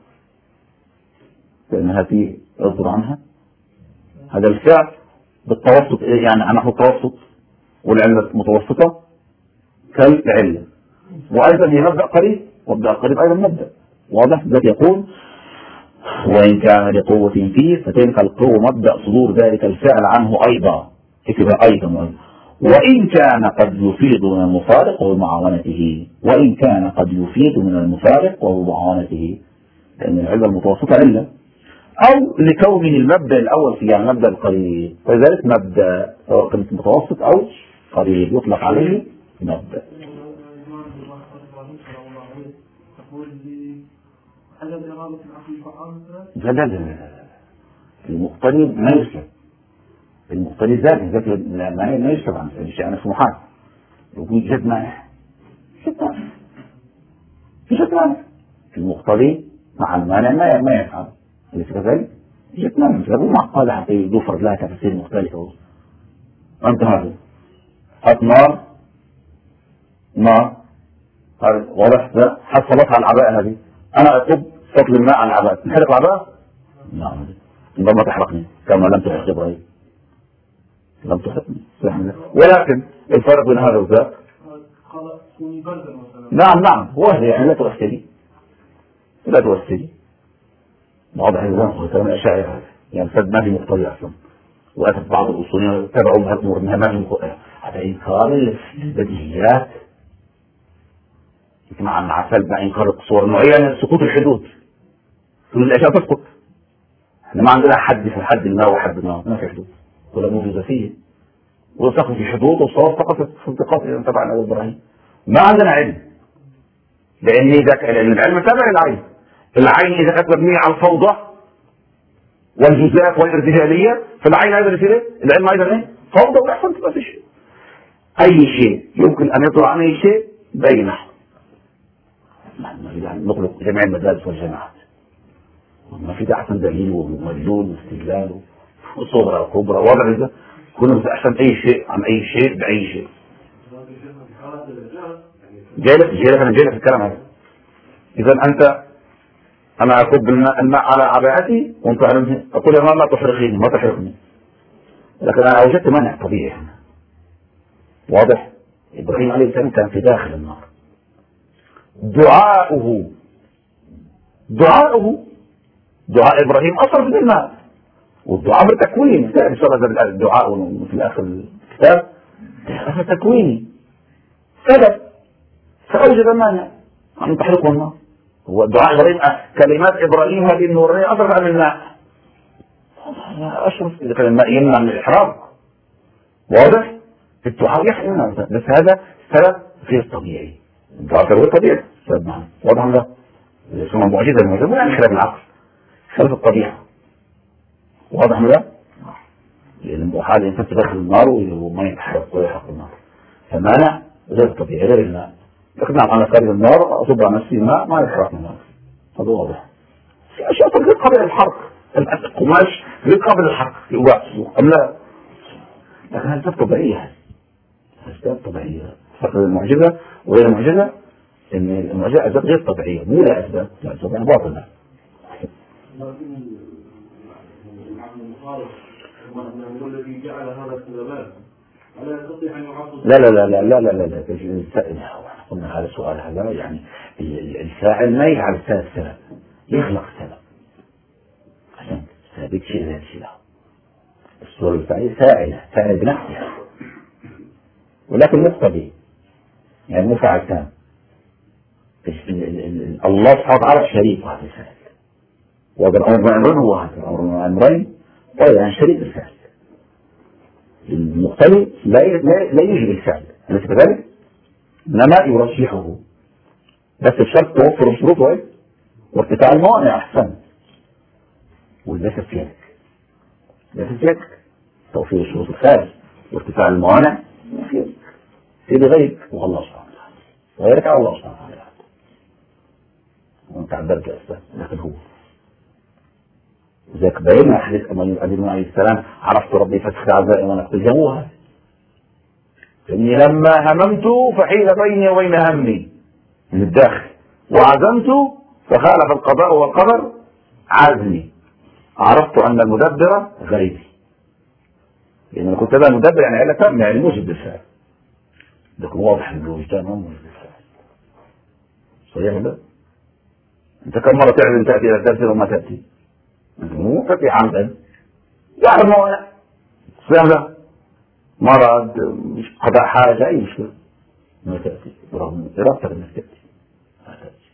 لأنها فيه يصدر عنها هذا الفعل بالتوسط، يعني نحو التوسط والعلة متوسطة كالعلة، وأيضا هي مبدأ قريب، ومبدأ قريب أيضا مبدأ واضح. ذات يقول وإن كان لقوة فيه فتلك القوة مبدأ صدور ذلك الفعل عنه أيضا، أيضا. وإن كان قد يفيد من المفارق وبمعاونته، وإن كان قد يفيد من المفارق وبمعاونته، لأن العلة المتوسطة علة، أو لكونه المبدأ الأول فيه يعني مبدأ القريب، فلذلك مبدأ سواء كانت متوسط أو قريب يطلق عليه مبدأ. لا المقترب ما يسلب، المقترب ذاته ما يسلب عن الشيء، أنا في محال وجود جد مانع في جد مانع، المقترب مع المانع ما يفعل، أليس كذلك؟ جد مانع مو معقدة حتى يضفر لها تفسير مختلفة. أنت هذا حط نار واضح؟ حصلتها على العباءة هذه. أنا أصب فضل الماء على العباءة، نحرق العباءة؟ نعم. ربما تحرقني كما لم تحرق إبراهيم. لم تحرقني. ولكن الفرق بين هذا وذاك. نعم هو يعني لا تؤثري. لا تؤثري. واضح الإنسان كلام الأشاعرة يعني ما في مقتضي أصلا. وأتت بعض الأصوليين تبعوا بها الأمور أنها ما في مقتضي. هذا إنكار البديهيات مع سلب مع إنكار الصور معينة، سقوط الحدود. كل الأشياء تسقط. احنا ما عندنا حد في حد ما وحد ما في حدود ولا موجودة فيه. وسقط في حدود والصواب فقط في انتقاص تبع أبو إبراهيم. ما عندنا علم. لأن العلم تابع للعين. العين إذا كانت مبنية على الفوضى والجزاف والارتجالية فالعين أيضا يصير العلم أيضا إيه؟ فوضى ويحصل ما في شيء. أي شيء يمكن أن يطلع عن أي شيء بأي نحو. نخلق جميع المدارس والجامعات. ما في أحسن دليل ومدلول واستدلال وصغرى وكبرى وضع إذا كنا أحسن أي شيء عن أي شيء بأي شيء. جاي لك الكلام هذا. إذا أنا أكب الماء على عباءتي وأنت أقول يا ماما تحرقيني ما تحرقني. لكن أنا وجدت مانع طبيعي هنا. واضح؟ إبراهيم عليه السلام كان في داخل النار. دعاء إبراهيم أصرف بالماء والدعاء بالتكوين. إن شاء الله الدعاء في آخر الكتاب أصل تكويني سبب فأوجد مانع أن تحرقه النار. هو دعاء إبراهيم كلمات إبراهيم هذه النورانية أصرف عن الماء. أشرف إذا كان الماء يمنع من الإحراق. واضح؟ الدعاء يحرم بس هذا سبب غير طبيعي. الدعاء غير طبيعي سبب معنا. واضح ولا؟ اسمها معجزة ولا خلاف العقل خلاف الطبيعة. واضح ولا؟ لأن حال الإنسان تدخل النار وما يتحرق ويحرق النار فمانع غير طبيعي غير الماء. لكن نعم أنا خارج النار أصب على نفسي الماء ما يحرق النار. هذا واضح. في أشياء غير قابلة للحرق. القماش غير قابل للحرق أم لا؟ لكن هذه طبيعية. أسباب طبيعية. فرق المعجزة وغير المعجزة إن المعجزة أسباب غير طبيعية مو لا أسباب لا أسباب باطلة. هو الذي جعل هذا السببات ألا يستطيع أن يعطل. لا قلنا هذا السؤال هذا يعني الفاعل ما يجعل السبب يخلق السبب عشان ثابت شيء ذات شيء له. الصورة الفاعل فاعل بنفسها ولكن مقتضي يعني مو فاعل تام. الله سبحانه وتعالى شريك هذا الفاعل. وهذا الأمر بأمرين هو هذا الأمر بأمرين يعني شريك الفعل. المقتضي لا يجري الفعل أليس كذلك؟ إنما يرشحه بس الشرط توفر الشروط وإيه؟ وارتفاع الموانع أحسن. وليس في يدك. ليس في يدك توفير الشروط الخارج وارتفاع الموانع في يدك. في بغيرك والله سبحانه وتعالى وغيرك على الله سبحانه وتعالى. وأنت عبرت أسباب لكن هو ذاك بين حديث أبي عليه السلام عرفت ربي فتح عزائي وأنا أقتجموها إني لما هممت فحيل بيني وبين همي من الداخل وعزمت فخالف القضاء والقدر عزمي عرفت أن المدبر غيري. لأن أنا كنت بقى المدبر يعني علة تامة يعني موجب بالفعل لكن واضح أن الوجدان هو موجب بالفعل. صحيح ولا؟ أنت كم مرة تعلم تأتي إلى الدرس وما تأتي؟ مو تأتي عمدا يعرف موانع صحيح ولا؟ مرض قضاء حاجة أي مشكلة ما تأتي برغم إرادتك أنك تأتي ما تأتي.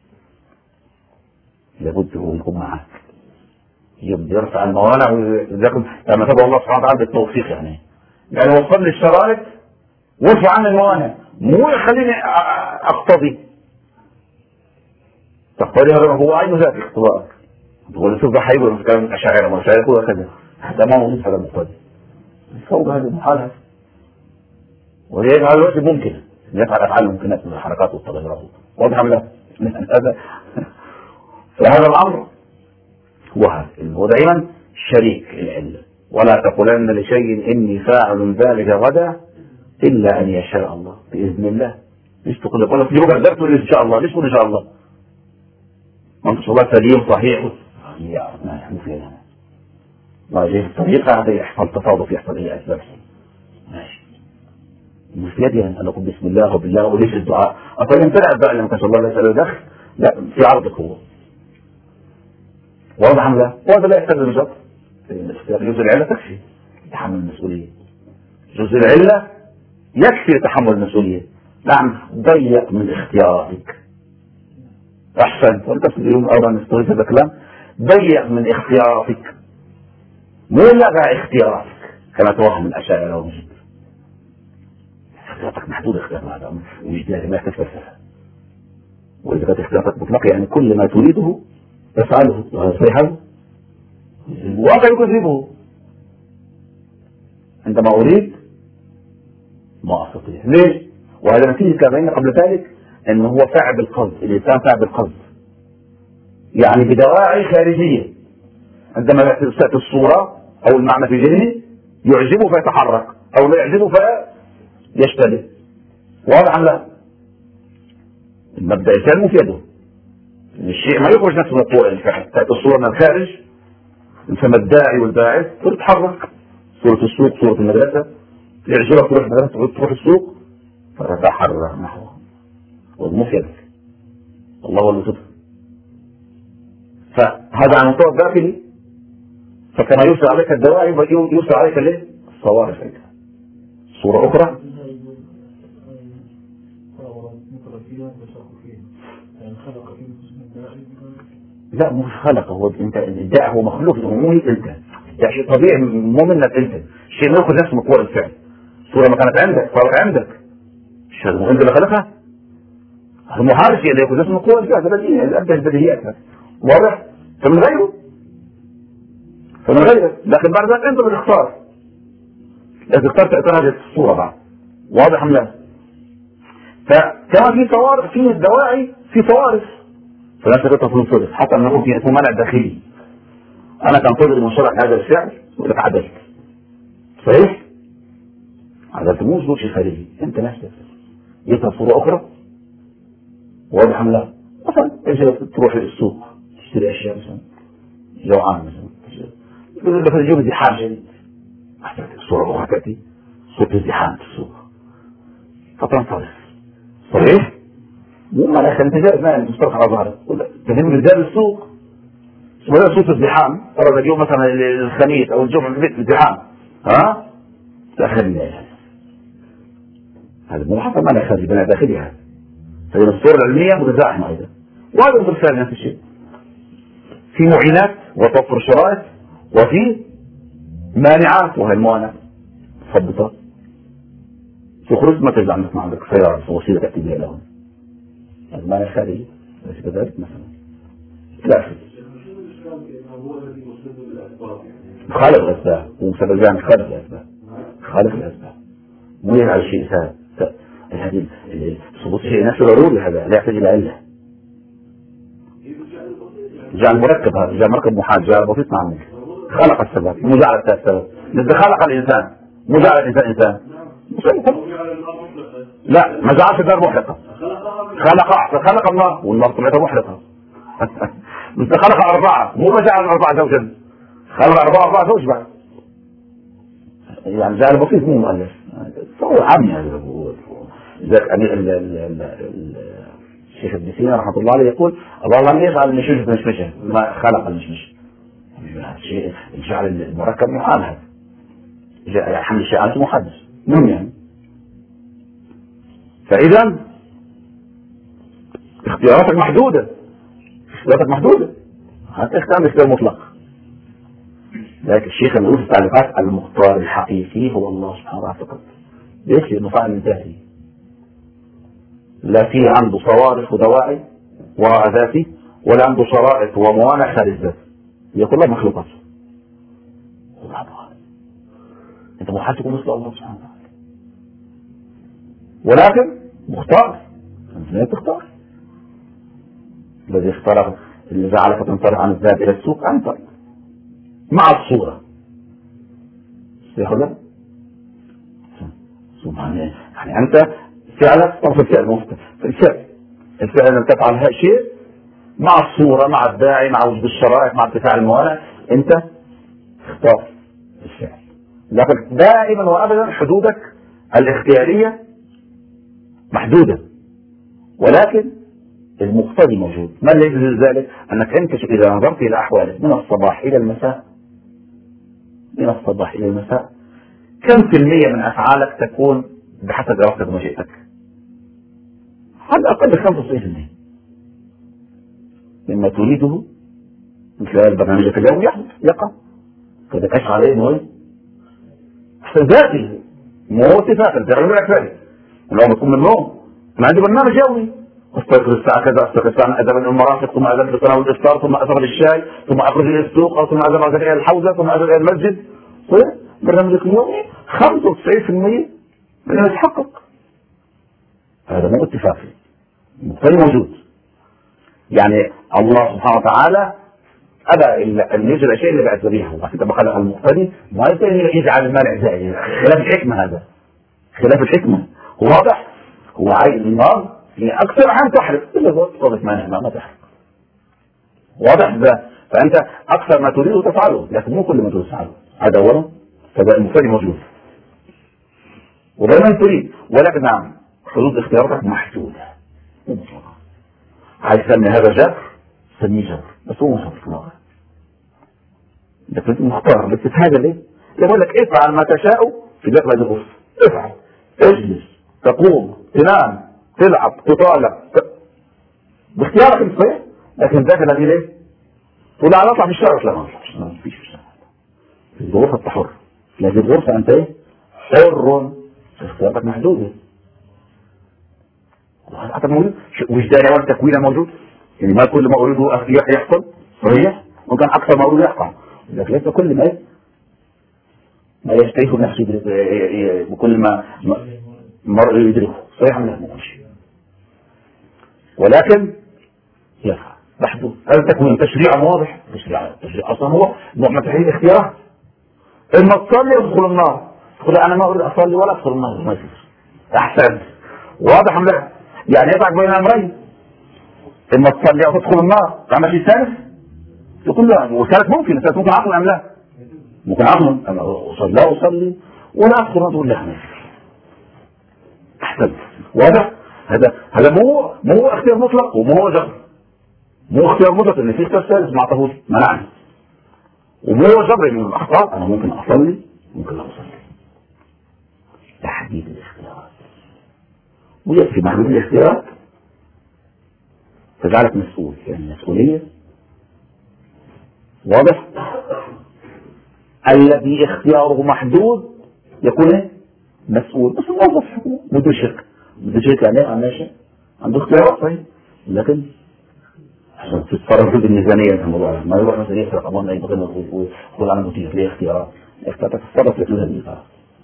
لابد هو يكون معك يرفع الموانع لكن لما تبع الله سبحانه وتعالى بالتوفيق يعني وصل لي الشرائط وارفع عني الموانع مو يخليني أقتضي تقتضي هو عين ذاتي اقتضاءك تقول شوف ده حيبقى في كلام الأشاعرة والأشاعرة كلها كذا حتى ما هو هذا مقتضي فوق هذه محالة وهي على الوقت ممكن يفعل أفعال ممكنات من الحركات والتغيرات واضح ولا هذا فهذا الأمر هو دائما شريك العلة ولا تقولن لشيء إني فاعل ذلك غدا إلا أن يشاء الله بإذن الله ليش تقول لك والله في بكره درس ولا ان شاء الله؟ ليش تقول ان شاء الله؟ ما انت الله سليم صحيح يا مو في هنا ما جاي الطريقه هذا يحصل تصادف يحصل اي اسباب ماشي مش يدي ان اقول بسم الله وبالله وليش الدعاء اصلا امتنع الدعاء لما كان الله لا يسأل دخل لا في عرضك هو واضح ام لا؟ وهذا لا يحتاج للجبر جزء العله تكفي تحمل المسؤوليه جزء العله يكفي تحمل المسؤوليه نعم ضيق من اختيارك احسنت وانت في اليوم ايضا نستغل هذا الكلام ضيق من اختياراتك مو لغى اختياراتك كما توهم الاشاعره ومجد اختياراتك محدوده اختيارات وجدها ما تفلسفه واذا كانت اختياراتك مطلقه يعني كل ما تريده تفعله وهذا صحيح الواقع يكذبه عندما اريد ما استطيع ليش؟ وهذا نتيجه كما قبل ذلك انه هو فاعل بالقصد الانسان فاعل بالقصد يعني بدواعي خارجيه عندما تأتي الصوره او المعنى في ذهنه يعجبه فيتحرك او لا يعجبه فيشتبه واضح ام لا؟ المبدا الثاني في يده الشيء ما يخرج نفسه من الطوع الفعل تأتي الصوره من الخارج فما الداعي والباعث تتحرك صوره السوق صوره المدرسه يعجبك تروح المدرسه تروح السوق فتتحرك نحوه والمو في يدك الله هو المصدر فهذا عن الطوع الداخلي فكما يوصل عليك الدواعي يوصل عليك ليه؟ الصوارف أيضا صورة أخرى لا مش خلق هو انت الداعي هو مخلوق مو هيك انت يعني شيء طبيعي مو منك انت شيء ما ياخذ نفسه من قوة الفعل صورة ما كانت عندك صارت عندك مش هذا انت اللي خلقها المحارب شيء اللي ياخذ نفسه من قوة الفعل هذا بديهي الابدا البديهيات واضح فمن غيره لكن بعد ذلك انت بتختار اذا اخترت هذه الصورة بعد واضح ام لا؟ فكما في صوارف في الدواعي في صوارف فلا تغطى في الصرف حتى ان يكون في منع داخلي انا كان قدر من شرح هذا الفعل يقول لك عدلت صحيح؟ عدلت مو وجود شيء خارجي انت نفسك يظهر صورة اخرى واضح ام لا؟ مثلا تروح السوق تشتري اشياء مثلا جوعان مثلا يقول لك اليوم ازدحام شديد صورة اخرى تاتي صورة ازدحام في السوق فتنصرف صحيح؟ مو ما اخي انت جالس مالك مسترخى على ظهرك تهم رجال السوق ولا سوق ازدحام فرض اليوم مثلا الخميس او الجمعه في بيت ازدحام ها؟ داخلي هذا مو حسب معنى خارجي بناء داخلي هذا فهي الصورة العلمية متزاحمة أيضا وهذا بالفعل نفس الشيء في معينات وتوفر شرائط وفي مانعات وهي الموانع مثبطة تخرج ما تجد عندك ما عندك سيارة وسيلة تأتي بها لهم هذا مانع خارجي ليس كذلك مثلا لا خالق الأسباب ومسبب يعني خالق الأسباب مو يفعل شيء سهل هذه ثبوت شيء نفسه ضروري هذا لا يحتاج إلى علة جعل مركب هذا جعل مركب محال جعل بسيط عنك خلق السبب مو جعل السبب مثل خلق الإنسان مو جعل الإنسان إنسان لا ما جعلش الدار محرقة خلق الله والنار طلعتها محرقة مثل خلق أربعة مو ما جعل أربعة زوجا خلق أربعة زوج بعد يعني جعل بسيط مو مؤلف هو عمي هذا ذاك الشيخ ابن سينا رحمه الله عليه يقول الله لم يجعل المشمش مشمشة ما خلق المشمش شيء جعل المركب محال هذا حمل الشيء محدث مهم يعني فإذا اختياراتك محدودة حتى اختيار الاختيار مطلق لكن الشيخ يقول في التعليقات المختار الحقيقي هو الله سبحانه وتعالى فقط ليش؟ لأنه فعل من ذاته لا فيه عنده صوارف ودواعي وراء ذاته ولا عنده شرائط وموانع خارج ذاته هي كلها مخلوقات انت محال تكون مثل الله سبحانه وتعالى ولكن مختار انت تختار الذي اختارك اللي جعلك تنطلق عن الذات الى السوق انت مع الصورة ياخذها سبحان الله يعني انت فعلك طرف الفعل الفعل انك تفعل هذا الشيء مع الصورة مع الداعي مع وجود الشرائط مع ارتفاع الموانع، انت اختار الفعل. لكن دائما وابدا حدودك الاختيارية محدودة، ولكن المقتضي موجود. ما اللي يجوز ذلك؟ انك انت اذا نظرت الى احوالك من الصباح الى المساء كم في المية من افعالك تكون بحسب ارادتك ومشيئتك؟ على الاقل 95% مما تريده من خلال برنامجك اليومي يقع. كذا كشف عليه انه احسن ذاتي مو اتفاقا تعمل لك ذلك. لو تكون من النوم انا عندي برنامج يومي، استيقظ الساعه كذا، استيقظ الساعه اذهب المرافق، ثم اذهب لتناول الافطار، ثم اذهب للشاي، ثم اخرج الى السوق، او ثم اذهب الى الحوزه، ثم اذهب الى المسجد. برنامجك اليومي 95% من يتحقق. هذا مو اتفاقي، مقتضي موجود. يعني الله سبحانه وتعالى ابى ان يجري الشيء اللي بعد ذبيحه، وبعد كده خلق المقتضي ما يجعل المانع زائد. خلاف الحكمه، هذا خلاف الحكمه. واضح؟ هو عايز النار يعني اكثر عن تحرق، الا هو صدق مانع ما تحرق. واضح ده؟ فانت اكثر ما تريد تفعله، لكن مو كل ما تريد تفعله. هذا اولا، فده المقتضي موجود ودائما تريد، ولكن نعم حدود اختياراتك محدوده. عايز تسمي هذا جبر سميه جبر، بس هو مش في الواقع. لكن انت مختار، بس هذا ليه؟ يقول لك افعل ما تشاء في داخل الغرفه، افعل، اجلس، تقوم، تنام، تلعب، تطالع باختيارك انت صحيح، لكن داخل هذه ليه؟ تقول انا اطلع في الشارع، لا ما اطلعش، ما فيش في الشارع. في الغرفه انت حر، لكن الغرفه انت ايه؟ حر، اختياراتك محدوده. حتى موجود وجداني والتكوين موجود، يعني ما كل ما اريده يحصل صحيح، ممكن اكثر ما اريده يقع، لكن ليس كل ما يشتهيه نفسه بكل ما مرء يدركه صحيح من المقاش، ولكن يفعل محدود. هذا التكوين تشريع واضح، تشريع اصلا هو نوع من تحديد الاختيارات. اما تصلي ادخل النار، تقول انا ما اريد اصلي ولا ادخل النار، ما يصير. احسن، واضح ام لا؟ يعني يضعك بين امرين، اما تصلي او تدخل النار. تعمل شيء ثالث يقول لا، والثالث ممكن عقل ام لا؟ ممكن عقل، انا اصلي ولا ادخل النار، تقول لا ما يصير. احسن، واضح؟ هذا مو اختيار مطلق، ومو هو جبر. مو اختيار مطلق ان في اختيار ثالث مع طهور منعني، ومو هو جبر من الاخطاء. انا ممكن اصلي ممكن لا اصلي. تحديد الاختيارات، ويكفي محدود الاختيارات تجعلك مسؤول، يعني مسؤولية. واضح؟ الذي اختياره محدود يكون ايه؟ مسؤول. بس موظف حكومة، مدير شركة يعني ماشي عنده اختيارات صحيح، لكن عشان تتصرف في الميزانية في الموضوع، ما يروح مثلا يسرق أمانة يبغى ويقول أنا مدير ليه اختيارات، تتصرف في الميزانية.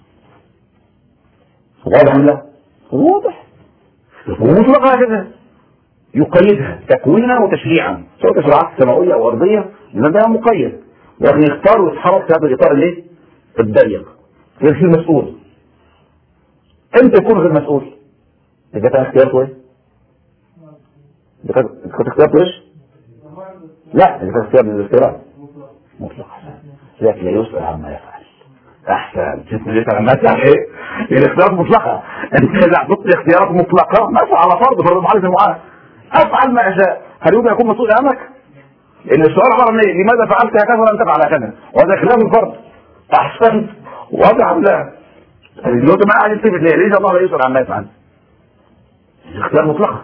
واضح ولا لا؟ واضح. ومطلقة هكذا يقيدها تكوينا وتشريعا، سواء تشريعات سماوية أو أرضية، لأن ده مقيد، لكن يختار ويتحرك في هذا الإطار اللي الضيق. غير في المسؤول، أنت تكون غير مسؤول إذا كان اختيارته إيه؟ إذا كان اختيارته إيش؟ لا، إذا كان اختيار الاختيارات مطلقة، لكن لا يسأل عما يفعل. احسن، تسأل عما يفعل ايه؟ الاختيارات مطلقة. انت اذا اعطيت اختيارات مطلقة ماشي على فرض معالج المعاد، افعل ما اشاء، هل يمكن يكون مسؤول امامك؟ لان السؤال عبارة عن ايه؟ لماذا فعلت هكذا ولم تفعل هكذا؟ وهذا خلاف الفرض. احسنت، واضح ام لا؟ دلوقتي ما قاعد يلتفت ليه؟ ليس الله لا يسأل عما يفعل. الاختيار مطلقة.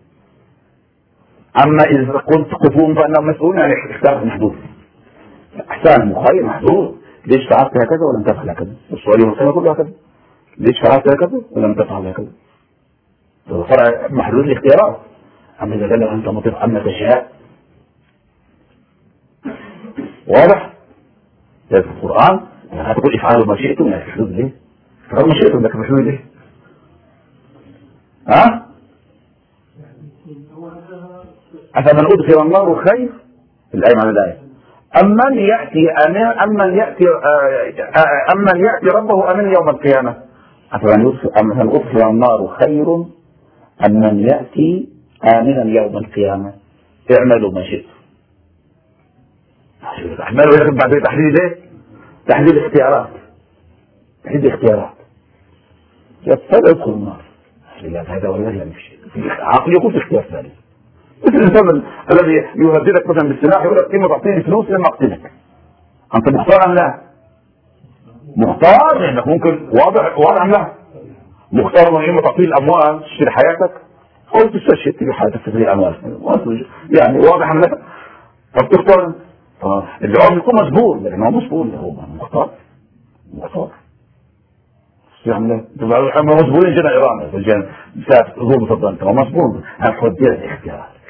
اما اذا قلت قفوم فانه مسؤول، يعني اختيار محدود. احسن، مخير محدود. ليش فعلت هكذا ولم تفعل هكذا؟ السؤال يوصل كله هكذا. ليش فعلت هكذا ولم تفعل هكذا؟ فرع محدود الاختيارات. اما اذا قال انت مطيع اما تشاء، واضح؟ في القران هتقول افعلوا ما شئتم، يعني في حدود ليه؟ افعلوا ما شئتم، لكن في حدود ليه؟ ها؟ أفمن أدخل النار خير، الآية معنى الآية، أمن يأتي ربه أمن يوم القيامة، أفمن أدخل النار خير أم من يأتي آمنا يوم القيامة اعملوا ما شئتم. اعملوا يا بعد تحديد ايه؟ تحديد اختيارات. تحديد اختيارات. يدخل النار. هذا ولا يمشي. عقل يكون في اختيار ثاني. مثل الإنسان الذي يهددك مثلا بالسلاح يقول لك إما تعطيني فلوس إما أقتلك. أنت مختار أم لا؟ مختار لأنك ممكن واضح أم لا؟ مختار إما تعطيني الأموال تشتري حياتك أو تستشهد تجيب حياتك تشتري الأموال. يعني واضح أم لا؟ طب تختار الجواب يكون مجبور لأنه هو مجبور هو مختار. يعني احنا مجبورين جدا ايران في الجنة بسبب ظلم صدام انت مجبور هتوديها الاختيارات.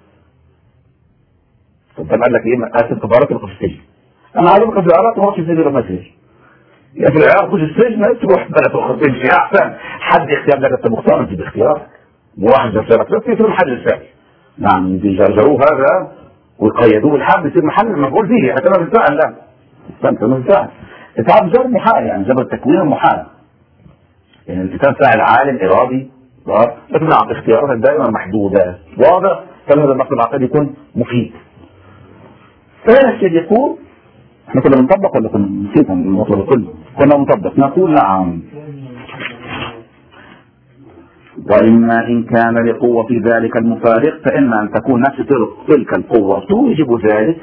طب قال لك ايه اسف قرارات القفصيه انا عارف قرارات ما هوش في سجن مثلي يا في العراق خش السجن تروح بلد القفصيه في احسن حد اختيار لك انت مختار انت باختيارك واحد جرجرك بس يصير محل الثاني نعم بيجرجروه هذا ويقيدوه الحد يصير محل المفعول فيه حتى ما بنفعل لا فانت ما بنفعل اتعب جبر محال يعني جبر التكوين المحال يعني الانسان فاعل عالم ارادي لكن نعم اختيارات دائما محدوده واضح فهذا المقصد العقدي يكون مفيد. ثاني شيء يقول احنا كنا بنطبق ولا كنا نسينا الموضوع كله كنا بنطبق نقول نعم واما ان كان لقوه في ذلك المفارق فاما ان تكون نفس تلك القوه توجب ذلك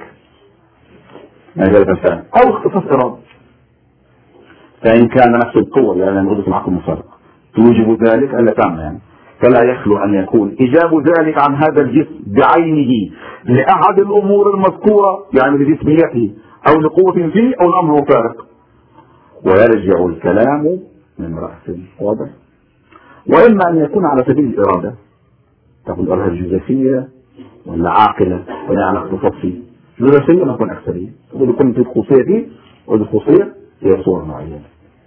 او اختصاص ارادي. فإن كان نفس القوة لأن نقول معكم مفارقة توجب ذلك ألا تعمل يعني فلا يخلو أن يكون إجاب ذلك عن هذا الجسم بعينه لأحد الأمور المذكورة يعني لجسميته أو لقوة فيه أو الأمر مفارق ويرجع الكلام من رأس واضح. وإما أن يكون على سبيل الإرادة تقول الإرادة الجزافية ولا عاقلة ولا على اختصاص فيه جزافية ما تكون أكثرية تقول يكون في الخصوصية فيه والخصوصية هي صورة معينة.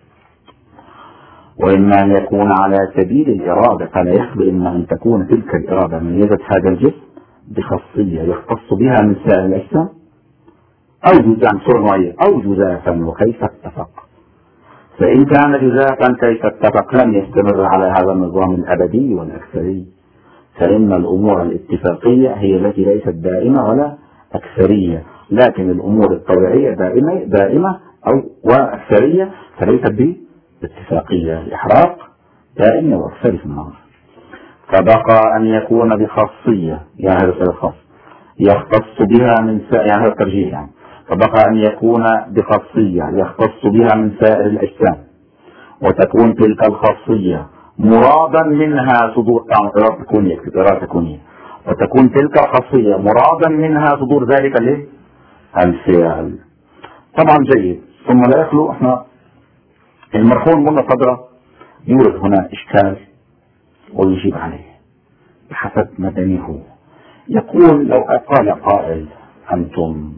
وإما أن يكون على سبيل الإرادة فلا يخلو إما أن تكون تلك الإرادة ميزت هذا الجسم بخاصية يختص بها من سائر الأجسام أو جزءا صورة معينة أو جزافا وكيف اتفق. فإن كان جزافا كيف اتفق لم يستمر على هذا النظام الأبدي والأكثري فإن الأمور الاتفاقية هي التي ليست دائمة ولا أكثرية لكن الأمور الطبيعية دائمة أو وأكثرية فليست باتفاقية الإحراق دائمة وأكثرية في النار. فبقى أن يكون بخاصية يعني هذا الخاص يختص بها من سائر يعني هذا الترجيح يعني فبقى أن يكون بخاصية يختص بها من سائر الأجسام وتكون تلك الخاصية مرادا منها صدور إرادة كونية وتكون تلك الخاصية مرادا منها صدور ذلك الفعل. طبعا جيد. ثم لا يخلو احنا المرحوم قلنا قدره يورد هنا اشكال ويجيب عليه بحسب مدنيه. يقول لو قال قائل انتم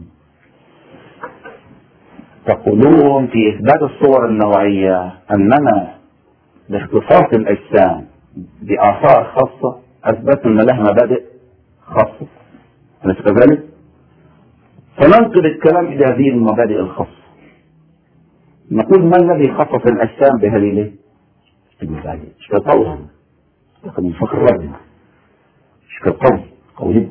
تقولون في اثبات الصور النوعية اننا باختصاص الاجسام باثار خاصة اثبتنا لها مبادئ خاصة أليس كذلك؟ فننقل الكلام الى هذه المبادئ الخاصة نقول ما الذي خصص الاجسام بهذه المبادئ؟ اشكال قوي لكن الفكر راجع اشكال قوي جدا.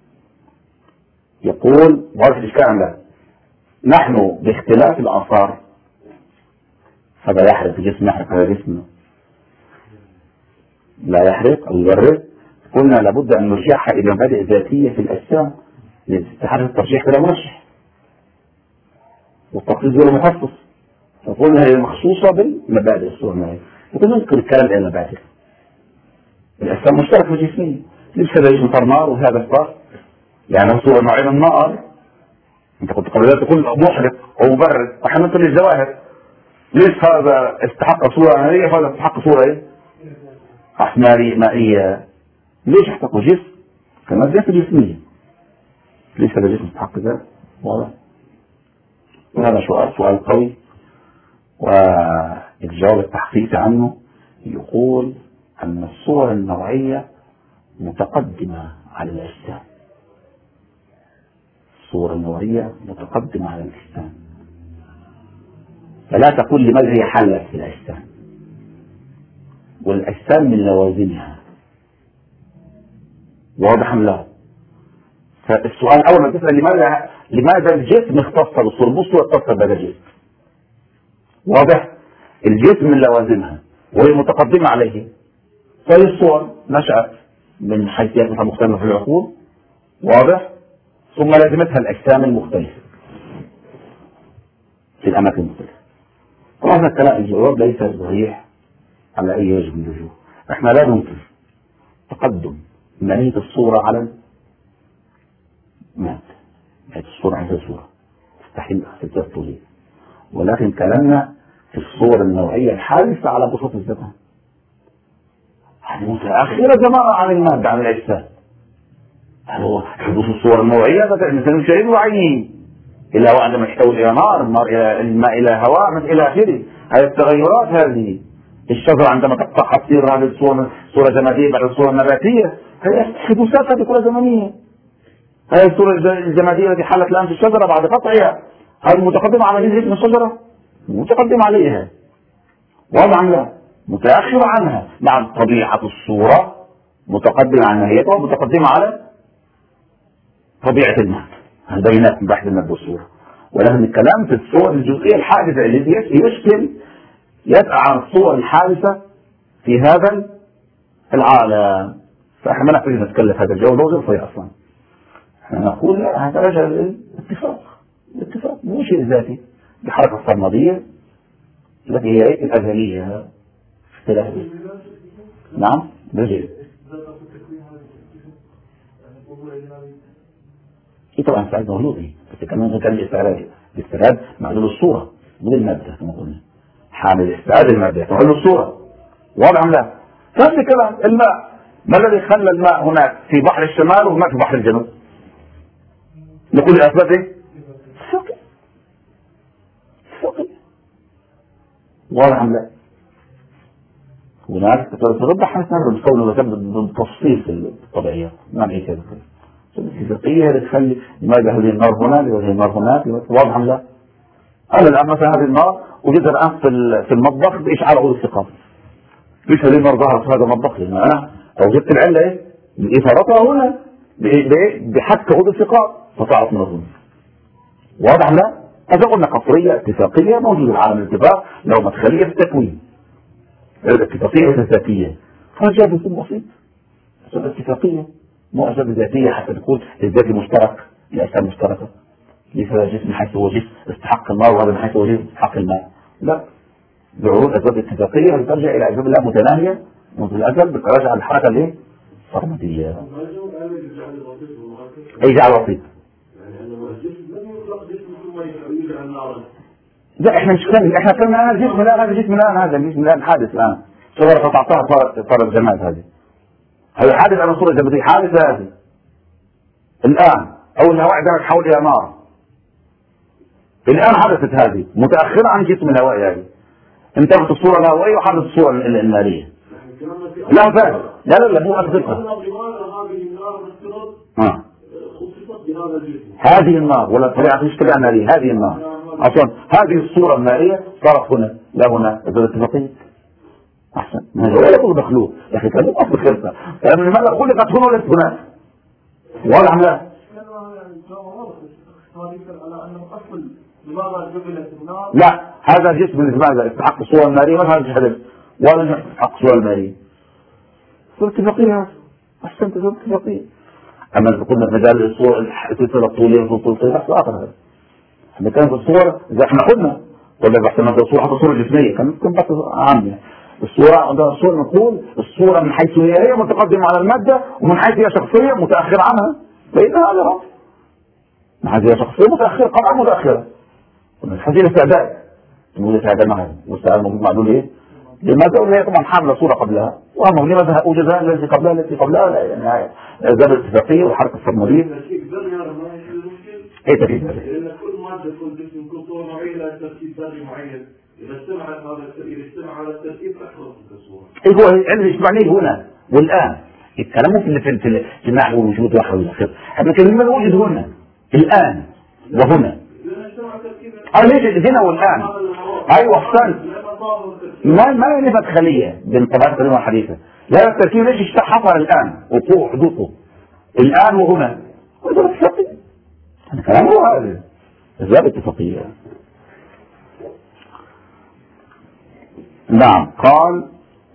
يقول واضح الاشكال لا نحن باختلاف الاثار هذا يحرق جسم يحرق هذا جسم لا يحرق او يبرد قلنا لابد ان نرجعها الى مبادئ ذاتيه في الاجسام لاستحاله الترجيح بلا مرشح والتخصيص بلا مخصص فقلنا هي مخصوصه بالمبادئ الصورة يقول نذكر الكلام الى المبادئ. الاجسام مشتركه في جسميه ليش هذا جسم صار نار وهذا صار يعني صورة نوعين النار انت كنت قبل ذلك تقول محرق او مبرد احنا نقول الجواهر ليش هذا استحق صورة نارية وهذا استحق صورة ايه احمارية مائية ليش احتقوا جسم كما ذات جسمية ليش هذا جسم استحق ذات واضح. وهذا سؤال قوي والجواب التحقيقي عنه يقول ان الصور النوعية متقدمة على الأجسام. الصورة النوعية متقدمة على الأجسام فلا تقول لماذا هي حلت في الأجسام والأجسام من لوازمها. واضح أم لا؟ فالسؤال أول ما تسأل لماذا الجسم اختص بالصورة؟ بالصورة اتصل بهذا الجسم. واضح؟ الجسم من لوازمها وهي متقدمة عليه. فهي الصور نشأت من حيثياتها مختلفة في العقول. واضح؟ ثم لازمتها الأجسام المختلفة في الأماكن المختلفة. طبعا الكلام الجواب ليس صحيح على أي وجه من الوجوه. احنا لا ننكر تقدم ماهية الصورة على المادة. الصورة عند الصورة تستحيل اختلاف طولية، ولكن كلامنا في الصور النوعية الحادثة على بساط الزمان، يعني متأخرة زمان عن المادة عن الأجسام. هو حدوث الصور النوعية مثلا نشاهده بعينه، إلا وعندما يحتوي إلى نار، النار إلى الماء إلى هواء إلى آخره. هذه التغيرات، هذه الشجرة عندما تقطع تصير هذه الصورة صورة جمادية بعد الصورة النباتية، هذه حدوثات هذه كلها زمنية. هذه الصورة الجمادية التي حلت الآن في الشجرة بعد قطعها، هذه متقدمة على جذع من الشجرة، متقدمة عليها. واضح أم لا؟ متأخرة عنها. نعم، طبيعة الصورة متقدمة عن ماهيتها ومتقدمة على طبيعة المادة. البينات من بحث المادة والصورة، ولكن الكلام في الصور الجزئية الحادثة التي يشكل يسعى عن الصور الحادثة في هذا العالم. فاحنا ما نحتاج نتكلم هذا الجو، لو غير صحيح اصلا. احنا نقول لا، هذا رجع للاتفاق. الاتفاق مو شيء ذاتي، الحركة الصمدية التي هي الأزلية اختلاف. نعم رجل طبعا استعداد مولودي، بس كمان كان الاستعداد معدول الصورة من المادة كما قلنا. حامل الاستعداد المادة يتحول الصورة. واضح أم لا؟ نفس الكلام الماء، ما الذي خلى الماء هناك في بحر الشمال وهناك في بحر الجنوب؟ لكل الأسباب ايه؟ فقط. واضح أم لا؟ هناك تربح نسمى بقول بالتفصيل في الطبيعيات. نعم ايه كذا الفيزيقية اللي تخلي لماذا هذه النار هنا لهذه النار هناك. واضح أم لا؟ أنا الآن مثلا هذه النار وجدها الآن في المطبخ بإشعال عود الثقاب. ليش هذه النار ظهرت في هذا المطبخ؟ لأن أنا وجدت العلة إيه؟ بإثارتها هنا بحك عود الثقاب فصارت من الظلم. واضح لا؟ هذا قلنا قصرية اتفاقية موجودة في عالم الاتفاق، لو مدخلية في التكوين. الاتفاقية ذاتية، فجاء بسم بسيط. الاتفاقية مو أسباب ذاتية حتى تكون الذاتي مشترك، الأجسام مشتركة. ليس جسم حيث هو جسم استحق النار وهذا من حيث هو جسم استحق الماء. لا، بعروض أسباب اتفاقية ترجع إلى أسباب لا متناهية منذ الأزل بتراجع الحركة الايه؟ الصرمدية. أي جعل وسيط. لا احنا مش كامل، احنا كنا هذا جسم الآن، هذا جسم الآن، هذا جسم الآن حادث الآن. شجرة قطعتها صار الجماد هذه. هذا حادث على صورة جمادية حادثة هذه. الآن أو الهواء عندما تحول إلى نار. الآن حدثت هذه متأخرة عن جسم الهواء هذه. انتهت الصورة الهوائية وحدثت الصورة النارية. لا فاهم. لا مو أصدقها. هذه النار ولا طريقة تشتبه النارية. هذه النار أصلا هذه الصورة النارية صارت هنا لا هنا. إذا اتفقين أحسن ما هو يقول مخلوق يا أخي كان أصل خلصة لأن الماء خلقت هنا وليست هناك. واضح لا؟ لا هذا جسم لماذا استحق الصورة النارية ما هذا الحدث ولا استحق الصورة النارية. صورة اتفاقية أحسنت صورة اتفاقية. أما إذا قلنا في مجال الصور السلسلة الطولية والطولية آخر هذا إذا كانت الصور إذا إحنا قلنا بحث مثلا الصورة حتى صورة جسمية كان بحث عام. الصورة نقول الصورة من حيث هي متقدمة على المادة ومن حيث هي شخصية متأخرة عنها. فإن هذا رأس من حيث هي شخصية متأخرة قطعا متأخرة من حيث الاستعداد نقول هذا المعنى والاستعداد معلول إيه؟ لماذا هي طبعا حاملة صورة قبلها وهم لماذا أوجدها التي قبلها لا يعني زاد الاتفاقية والحركة الصرمدية. ايه تركيب ذري؟ لأن كل مادة كل جسم كل صورة معينة لها تركيب ذري معين. إذا اجتمع على التركيب أخلص الصورة. إيه هو العلم الاجتماعي هنا والآن. الكلام مو في الاجتماع والوجود واحد والآخر. احنا كلمة الوجود هنا الآن وهنا. ليش هنا والآن؟ أيوة أحسنت. ما هي مدخلية بين طبيعة القديمة والحديثة. لا التركيب ليش حصل الآن وقوع حدوثه الآن وهنا وهذا اتفاقية. الكلام هو هذا إزاي اتفاقية. نعم قال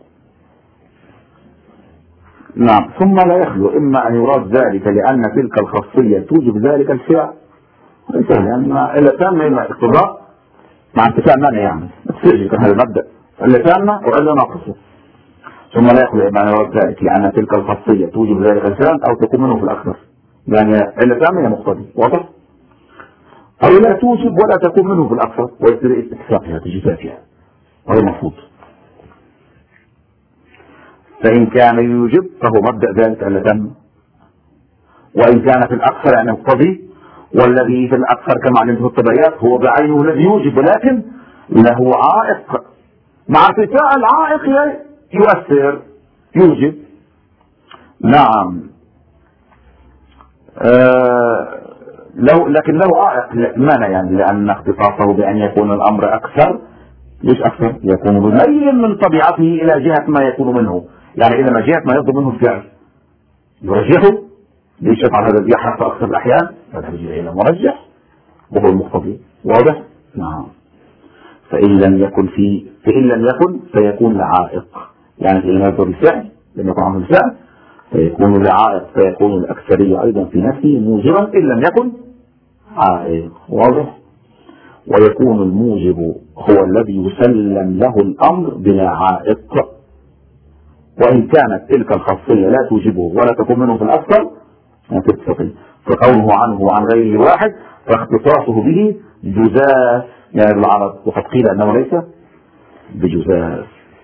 نعم ثم لا يخلو إما أن يراد ذلك لأن تلك الخاصية توجب ذلك الفعل لأن إلا تامة إما اقتضاء مع انتفاع مانع يعني تسجل هذا المبدأ إلا تامة وإلا ناقصة. ثم لا يخلو إما أن يراد ذلك لأن تلك الخاصية توجب ذلك الفعل أو تكون منه في الأكثر يعني إلا تامة هي مقتضي واضح أو لا توجب ولا تكون منه في الأكثر ويصير اتفاقها تجفافها وهي مفروض. فإن كان يوجب فهو مبدأ ذلك ألا تم وإن كان في الأكثر يعني مقتضي والذي في الأكثر كما علمت في الطبيعيات هو بعينه الذي يوجب ولكن له عائق مع ارتفاع العائق يؤثر يوجب. نعم لكن له عائق مانع يعني لأن اختصاصه بأن يكون الأمر أكثر ليش أكثر يكون بميل من طبيعته إلى جهة ما يكون منه يعني إذا ما جهة ما يصدر منه الفعل يرجحه ليش يفعل هذا الجهة حتى أكثر الأحيان فترجع إلى مرجح وهو المقتضي واضح. نعم فإن لم يكن فيكون لعائق يعني إذا لم يصدر الفعل لم يكن عمل الفعل فيكون لعائق فيكون الأكثرية أيضا في نفسه موجبا إن لم يكن عائق واضح. ويكون الموجب هو الذي يسلم له الأمر بلا عائق وإن كانت تلك الخاصية لا توجبه ولا تكون منه في الأكثر تتفقي فقوله عنه وعن غيره واحد فاختصاصه به جزاف يعني بالعرض وقد قيل أنه ليس بجزاف.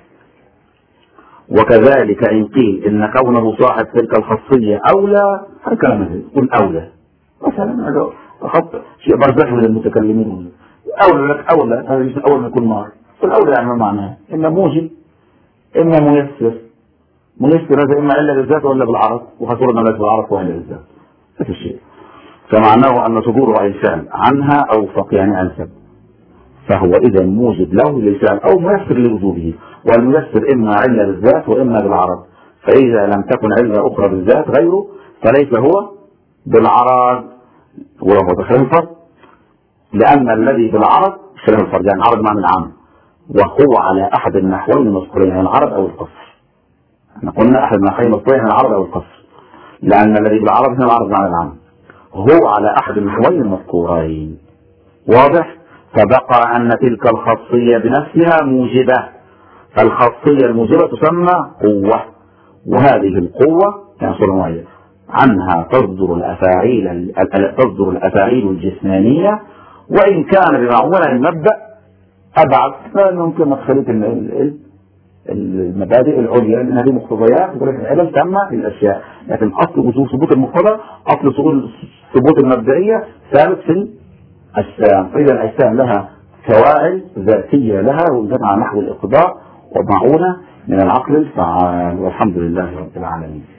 وكذلك إن قيل إن كونه صاحب تلك الخاصية أولى هذا كلام يقول أولى مثلا هذا أخذ شيء برزخ من المتكلمين أولى لك أولى هذا يجب أول ما يكون نار فالأولى يعني ما معناه إما موجب إما ميسر هذا إما إلا بالذات ولا بالعرض وخسرنا لك بالعرض وإلا بالذات هذا الشيء فمعناه أن صدور أي فعل عنها أوفق يعني أنسب فهو إذا موجب له للفعل أو ميسر لوجوبه والميسر إما إلا بالذات وإما بالعرض فإذا لم تكن علة أخرى بالذات غيره فليس هو بالعرض وهو بخلاف الفرق لأن الذي بالعرض خلاف الفرق يعني عرض معنى العام وهو على أحد النحوين المذكورين يعني العرض أو القصر احنا قلنا أحد النحوين المذكورين يعني العرض أو القصر لأن الذي بالعرض هو العرض معنى العام هو على أحد النحوين المذكورين واضح. فبقى أن تلك الخاصية بنفسها موجبة فالخاصية الموجبة تسمى قوة وهذه القوة يعني عنها تصدر الأفاعيل الجسمانية وإن كان بمعونة المبدأ أبعد فممكن مدخلية المبادئ العليا لأن هذه مقتضيات ولكن العلم تامة للأشياء لكن أصل وجود ثبوت المقتضى أصل ثبوت المبدئية ثابت في الأجسام فإذا الأجسام لها فوائد ذاتية لها وجمع نحو الإقضاء ومعونة من العقل الفعال والحمد لله رب العالمين.